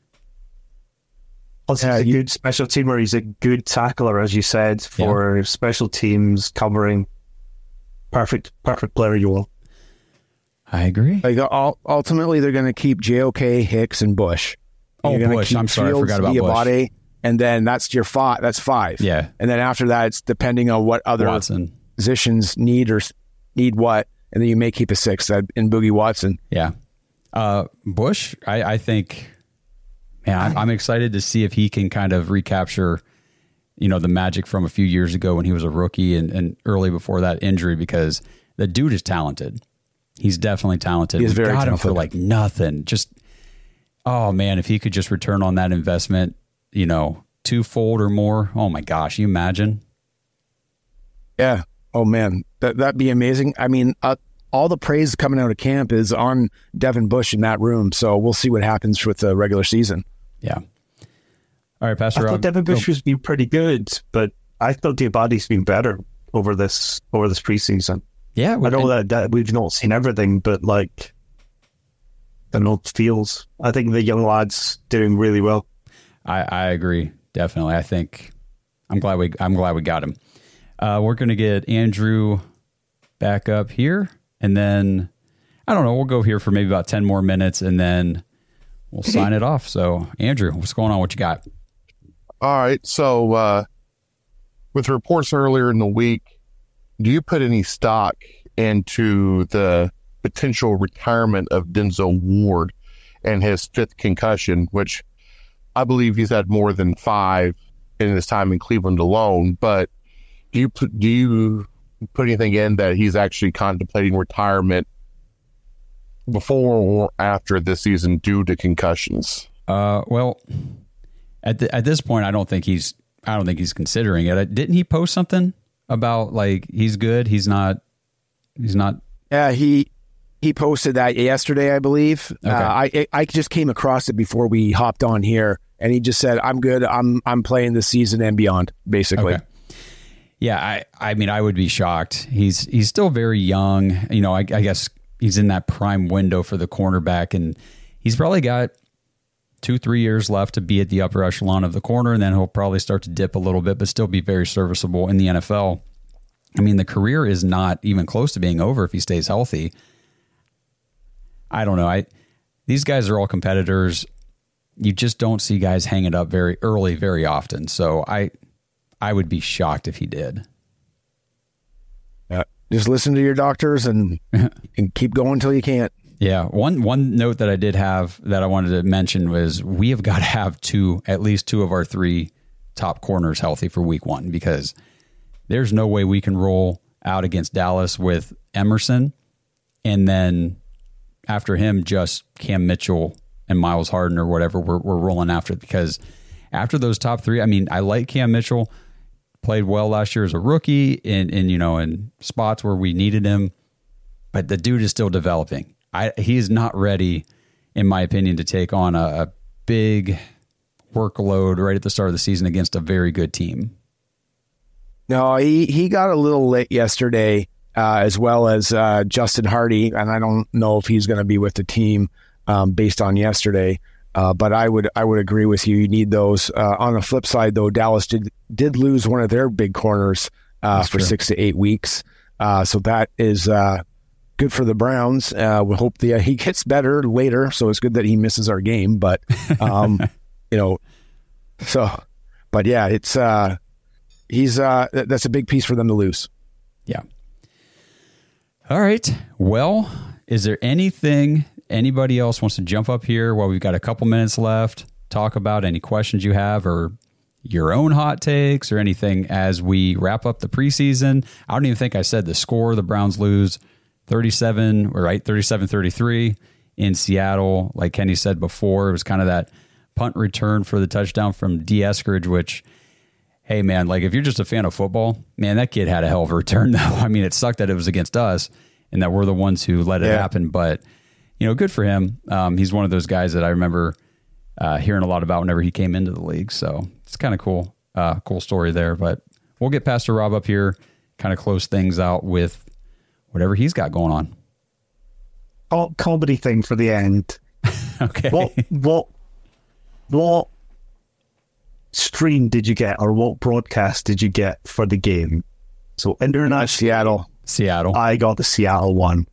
Plus, he's a good special teamer. He's a good tackler, as you said, for special teams covering. Perfect player you will. I agree. Like, ultimately, they're going to keep JOK, Hicks, and Bush. Oh, Bush. I'm sorry, I forgot about Bush. And then that's your 5. That's 5. Yeah. And then after that, it's depending on what other positions need what. And then you may keep a 6 in Boogie Watson. Yeah. Bush, I think, man, I'm excited to see if he can kind of recapture, you know, the magic from a few years ago when he was a rookie and early before that injury, because the dude is talented. He's definitely talented. He's very got talented. Him for like nothing. Just, oh man, if he could just return on that investment, you know, 2-fold or more. Oh my gosh, you imagine? Yeah. Oh man, that'd be amazing. I mean, all the praise coming out of camp is on Devin Bush in that room. So we'll see what happens with the regular season. Yeah. All right, Pastor. I thought Devin Bush was been pretty good, but I thought Diabate's been better over this preseason. Yeah, I know that we've not seen everything, but like, I know it feels. I think the young lad's doing really well. I agree, definitely. I think I'm glad we got him. We're going to get Andrew back up here, and then I don't know. We'll go here for maybe about 10 more minutes, and then we'll sign it off. So, Andrew, what's going on? What you got? All right. So, with reports earlier in the week, do you put any stock into the potential retirement of Denzel Ward and his 5th concussion, which I believe he's had more than 5 in his time in Cleveland alone? But do you put anything in that he's actually contemplating retirement before or after this season due to concussions? Well, at this point, I don't think he's considering it. Didn't he post something about like he's good? He's not. Yeah, he posted that yesterday, I believe. Okay. I just came across it before we hopped on here, and he just said, "I'm good. I'm playing this season and beyond." Basically. Okay. Yeah, I mean, I would be shocked. He's still very young. You know, I guess he's in that prime window for the cornerback, and he's probably got 2-3 years left to be at the upper echelon of the corner, and then he'll probably start to dip a little bit, but still be very serviceable in the NFL. I mean, the career is not even close to being over if he stays healthy. I don't know. These guys are all competitors. You just don't see guys hang it up very early, very often. So I would be shocked if he did. Just listen to your doctors and keep going until you can't. Yeah. One note that I did have that I wanted to mention was we have got to have at least 2 of our 3 top corners healthy for week 1, because there's no way we can roll out against Dallas with Emerson and then after him just Cam Mitchell and Miles Harden or whatever we're rolling after, because after those top 3, I mean, I like Cam Mitchell, played well last year as a rookie in spots where we needed him, but the dude is still developing. He is not ready, in my opinion, to take on a big workload right at the start of the season against a very good team. No, he got a little lit yesterday as well as Justin Hardy. And I don't know if he's going to be with the team based on yesterday. But I would agree with you. You need those. On the flip side, though, Dallas did lose one of their big corners for true. 6 to 8 weeks. So that is good for the Browns. We hope he gets better later. So it's good that he misses our game. But but yeah, it's that's a big piece for them to lose. Yeah. All right. Well, is there anything anybody else wants to jump up here while we've got a couple minutes left, talk about any questions you have or your own hot takes or anything as we wrap up the preseason? I don't even think I said the score. The Browns lose 37-33 in Seattle. Like Kenny said before, it was kind of that punt return for the touchdown from D. Eskridge, which, hey, man, like if you're just a fan of football, man, that kid had a hell of a return, though. I mean, it sucked that it was against us and that we're the ones who let it happen, but good for him. He's one of those guys that I remember hearing a lot about whenever he came into the league. So it's kind of cool. Cool story there. But we'll get Pastor Rob up here, kind of close things out with whatever he's got going on. Oh, comedy thing for the end. Okay. What stream did you get, or what broadcast did you get for the game? So international. Seattle. I got the Seattle one.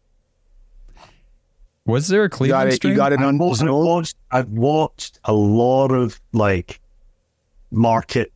Was there a Cleveland stream? You got it on. I've watched a lot of like market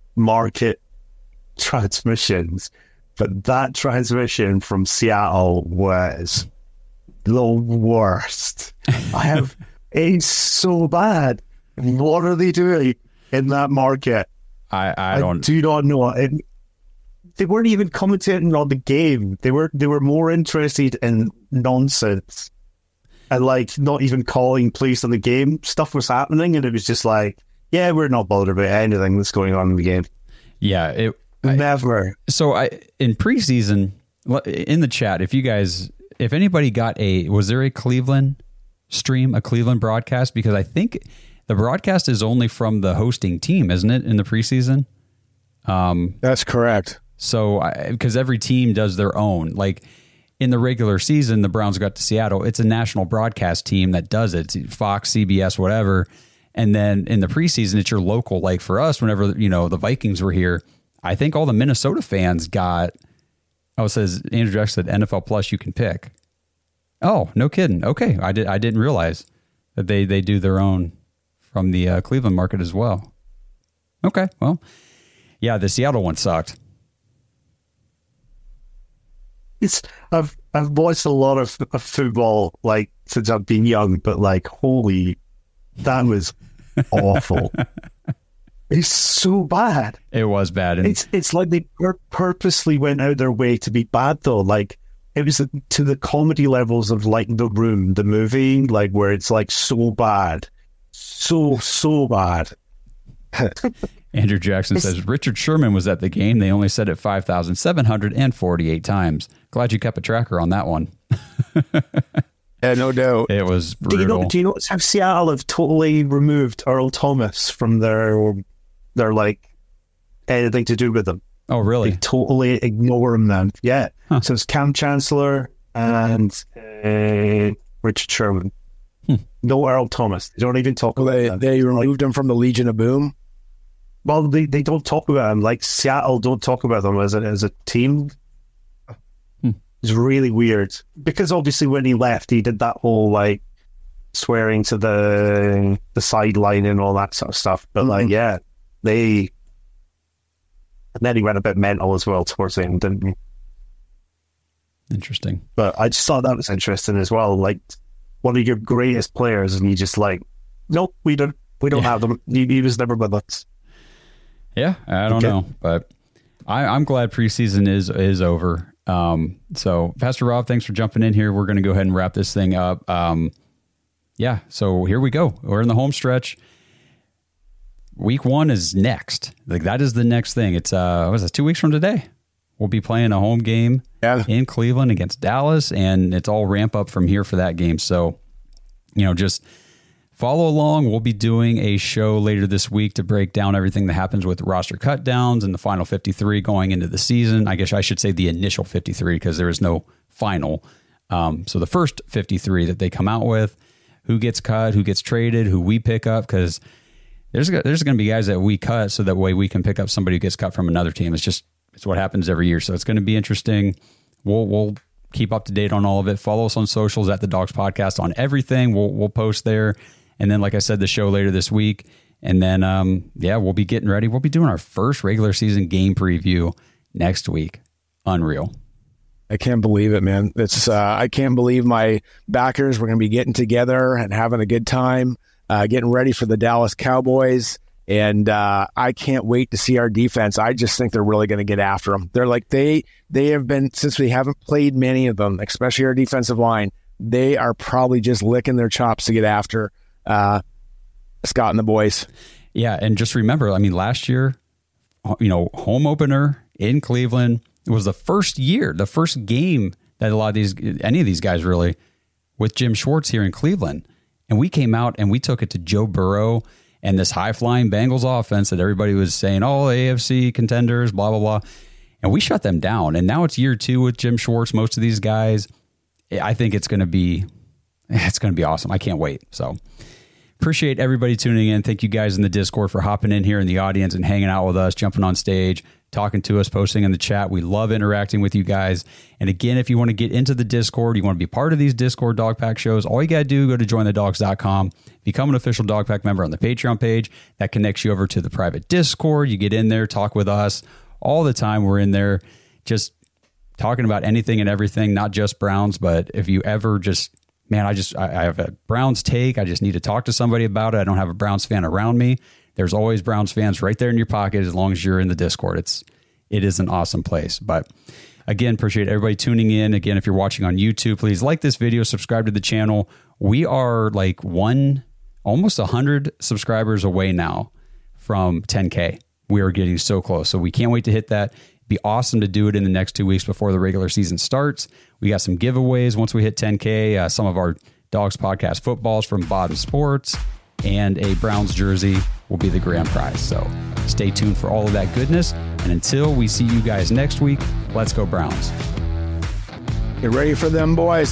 transmissions, but that transmission from Seattle was the worst. It's so bad. What are they doing in that market? I do not know. They weren't even commentating on the game. They were more interested in nonsense. And like not even calling plays on the game. Stuff was happening, and it was just like, yeah, we're not bothered about anything that's going on in the game. Yeah, never. So in preseason, in the chat, if anybody got was there a Cleveland stream, a Cleveland broadcast? Because I think the broadcast is only from the hosting team, isn't it, in the preseason? That's correct. So because every team does their own, like. In the regular season, the Browns got to Seattle. It's a national broadcast team that does it. It's Fox, CBS, whatever. And then in the preseason, it's your local. Like for us, whenever, the Vikings were here, I think all the Minnesota fans got, it says, Andrew Jackson said, NFL Plus, you can pick. Oh, no kidding. Okay. I didn't realize that they do their own from the Cleveland market as well. Okay. Well, yeah, the Seattle one sucked. I've watched a lot of football like since I've been young, but like holy, that was awful. It's so bad. It was bad. And it's like they purposely went out their way to be bad though. Like it was to the comedy levels of like The Room, the movie, like where it's like so bad, so bad. Andrew Jackson says, Richard Sherman was at the game. They only said it 5,748 times. Glad you kept a tracker on that one. Yeah, no doubt. It was brutal. Do you know how Seattle have totally removed Earl Thomas from their like anything to do with them? Oh, really? They totally ignore him now. Yeah. Huh. So it's Cam Chancellor and Richard Sherman. No Earl Thomas. They don't even talk about him. They removed him from the Legion of Boom. Well, they don't talk about him. Like Seattle don't talk about them as a team. It's really weird because obviously when he left, he did that whole like swearing to the sideline and all that sort of stuff. But like, yeah, and then he went a bit mental as well towards the end, didn't he? Interesting. But I just thought that was interesting as well. Like one of your greatest players, and you just like, nope, we don't have them. He was never with us. Yeah, I don't know, but I'm glad preseason is over. So Pastor Rob, thanks for jumping in here. We're going to go ahead and wrap this thing up. Yeah, so here we go. We're in the home stretch. Week 1 is next. Like that is the next thing. It's 2 weeks from today. We'll be playing a home game in Cleveland against Dallas, and it's all ramp up from here for that game. So, just follow along. We'll be doing a show later this week to break down everything that happens with roster cut downs and the final 53 going into the season. I guess I should say the initial 53 because there is no final. So the first 53 that they come out with, who gets cut, who gets traded, who we pick up, because there's going to be guys that we cut so that way we can pick up somebody who gets cut from another team. It's what happens every year. So it's going to be interesting. We'll keep up to date on all of it. Follow us on socials at the Dogs Podcast on everything. We'll post there. And then, like I said, the show later this week. And then, we'll be getting ready. We'll be doing our first regular season game preview next week. Unreal. I can't believe it, man. I can't believe my backers were going to be getting together and having a good time, getting ready for the Dallas Cowboys. And I can't wait to see our defense. I just think they're really going to get after them. They're like, they have been, since we haven't played many of them, especially our defensive line, they are probably just licking their chops to get after Scott and the boys. Yeah, and just remember, last year, home opener in Cleveland, it was the first game that any of these guys really, with Jim Schwartz here in Cleveland. And we came out and we took it to Joe Burrow and this high-flying Bengals offense that everybody was saying, oh, AFC contenders, blah, blah, blah. And we shut them down. And now it's year 2 with Jim Schwartz, most of these guys. I think it's going to be awesome. I can't wait. So appreciate everybody tuning in. Thank you guys in the Discord for hopping in here in the audience and hanging out with us, jumping on stage, talking to us, posting in the chat. We love interacting with you guys. And again, if you want to get into the Discord, you want to be part of these Discord Dog Pack shows, all you got to do, go to jointhedogs.com, become an official Dog Pack member on the Patreon page. That connects you over to the private Discord. You get in there, talk with us all the time. We're in there just talking about anything and everything, not just Browns, but if you ever just, man, I have a Browns take. I just need to talk to somebody about it. I don't have a Browns fan around me. There's always Browns fans right there in your pocket as long as you're in the Discord. It is an awesome place. But again, appreciate everybody tuning in. Again, if you're watching on YouTube, please like this video, subscribe to the channel. We are like almost 100 subscribers away now from 10K. We are getting so close. So we can't wait to hit that. It'd be awesome to do it in the next 2 weeks before the regular season starts. We got some giveaways once we hit 10K. Some of our Dogs Podcast footballs from Baden Sports and a Browns jersey will be the grand prize. So stay tuned for all of that goodness. And until we see you guys next week, let's go Browns. Get ready for them, boys.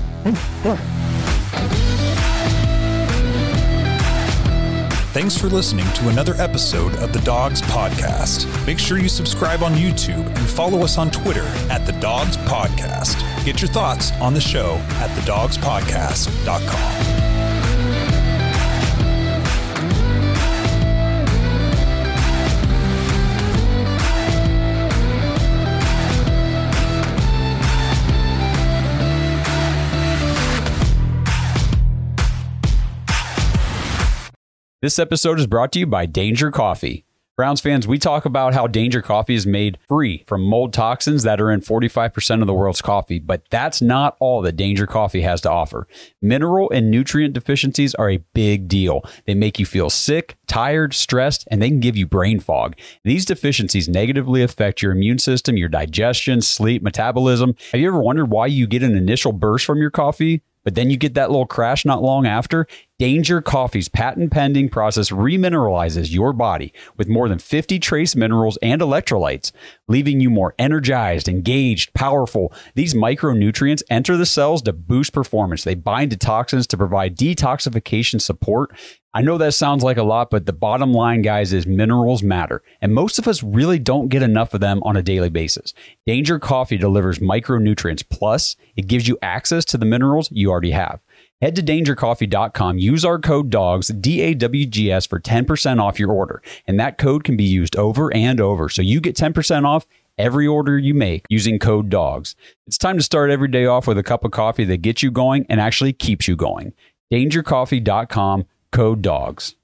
Thanks for listening to another episode of the Dogs Podcast. Make sure you subscribe on YouTube and follow us on Twitter at the Dogs Podcast. Get your thoughts on the show at thedogspodcast.com. This episode is brought to you by Danger Coffee. Browns fans, we talk about how Danger Coffee is made free from mold toxins that are in 45% of the world's coffee, but that's not all that Danger Coffee has to offer. Mineral and nutrient deficiencies are a big deal. They make you feel sick, tired, stressed, and they can give you brain fog. These deficiencies negatively affect your immune system, your digestion, sleep, metabolism. Have you ever wondered why you get an initial burst from your coffee, but then you get that little crash not long after? Danger Coffee's patent-pending process remineralizes your body with more than 50 trace minerals and electrolytes, leaving you more energized, engaged, powerful. These micronutrients enter the cells to boost performance. They bind to toxins to provide detoxification support. I know that sounds like a lot, but the bottom line, guys, is minerals matter, and most of us really don't get enough of them on a daily basis. Danger Coffee delivers micronutrients, plus it gives you access to the minerals you already have. Head to dangercoffee.com, use our code DOGS, DAWGS, for 10% off your order. And that code can be used over and over. So you get 10% off every order you make using code DOGS. It's time to start every day off with a cup of coffee that gets you going and actually keeps you going. Dangercoffee.com, code DOGS.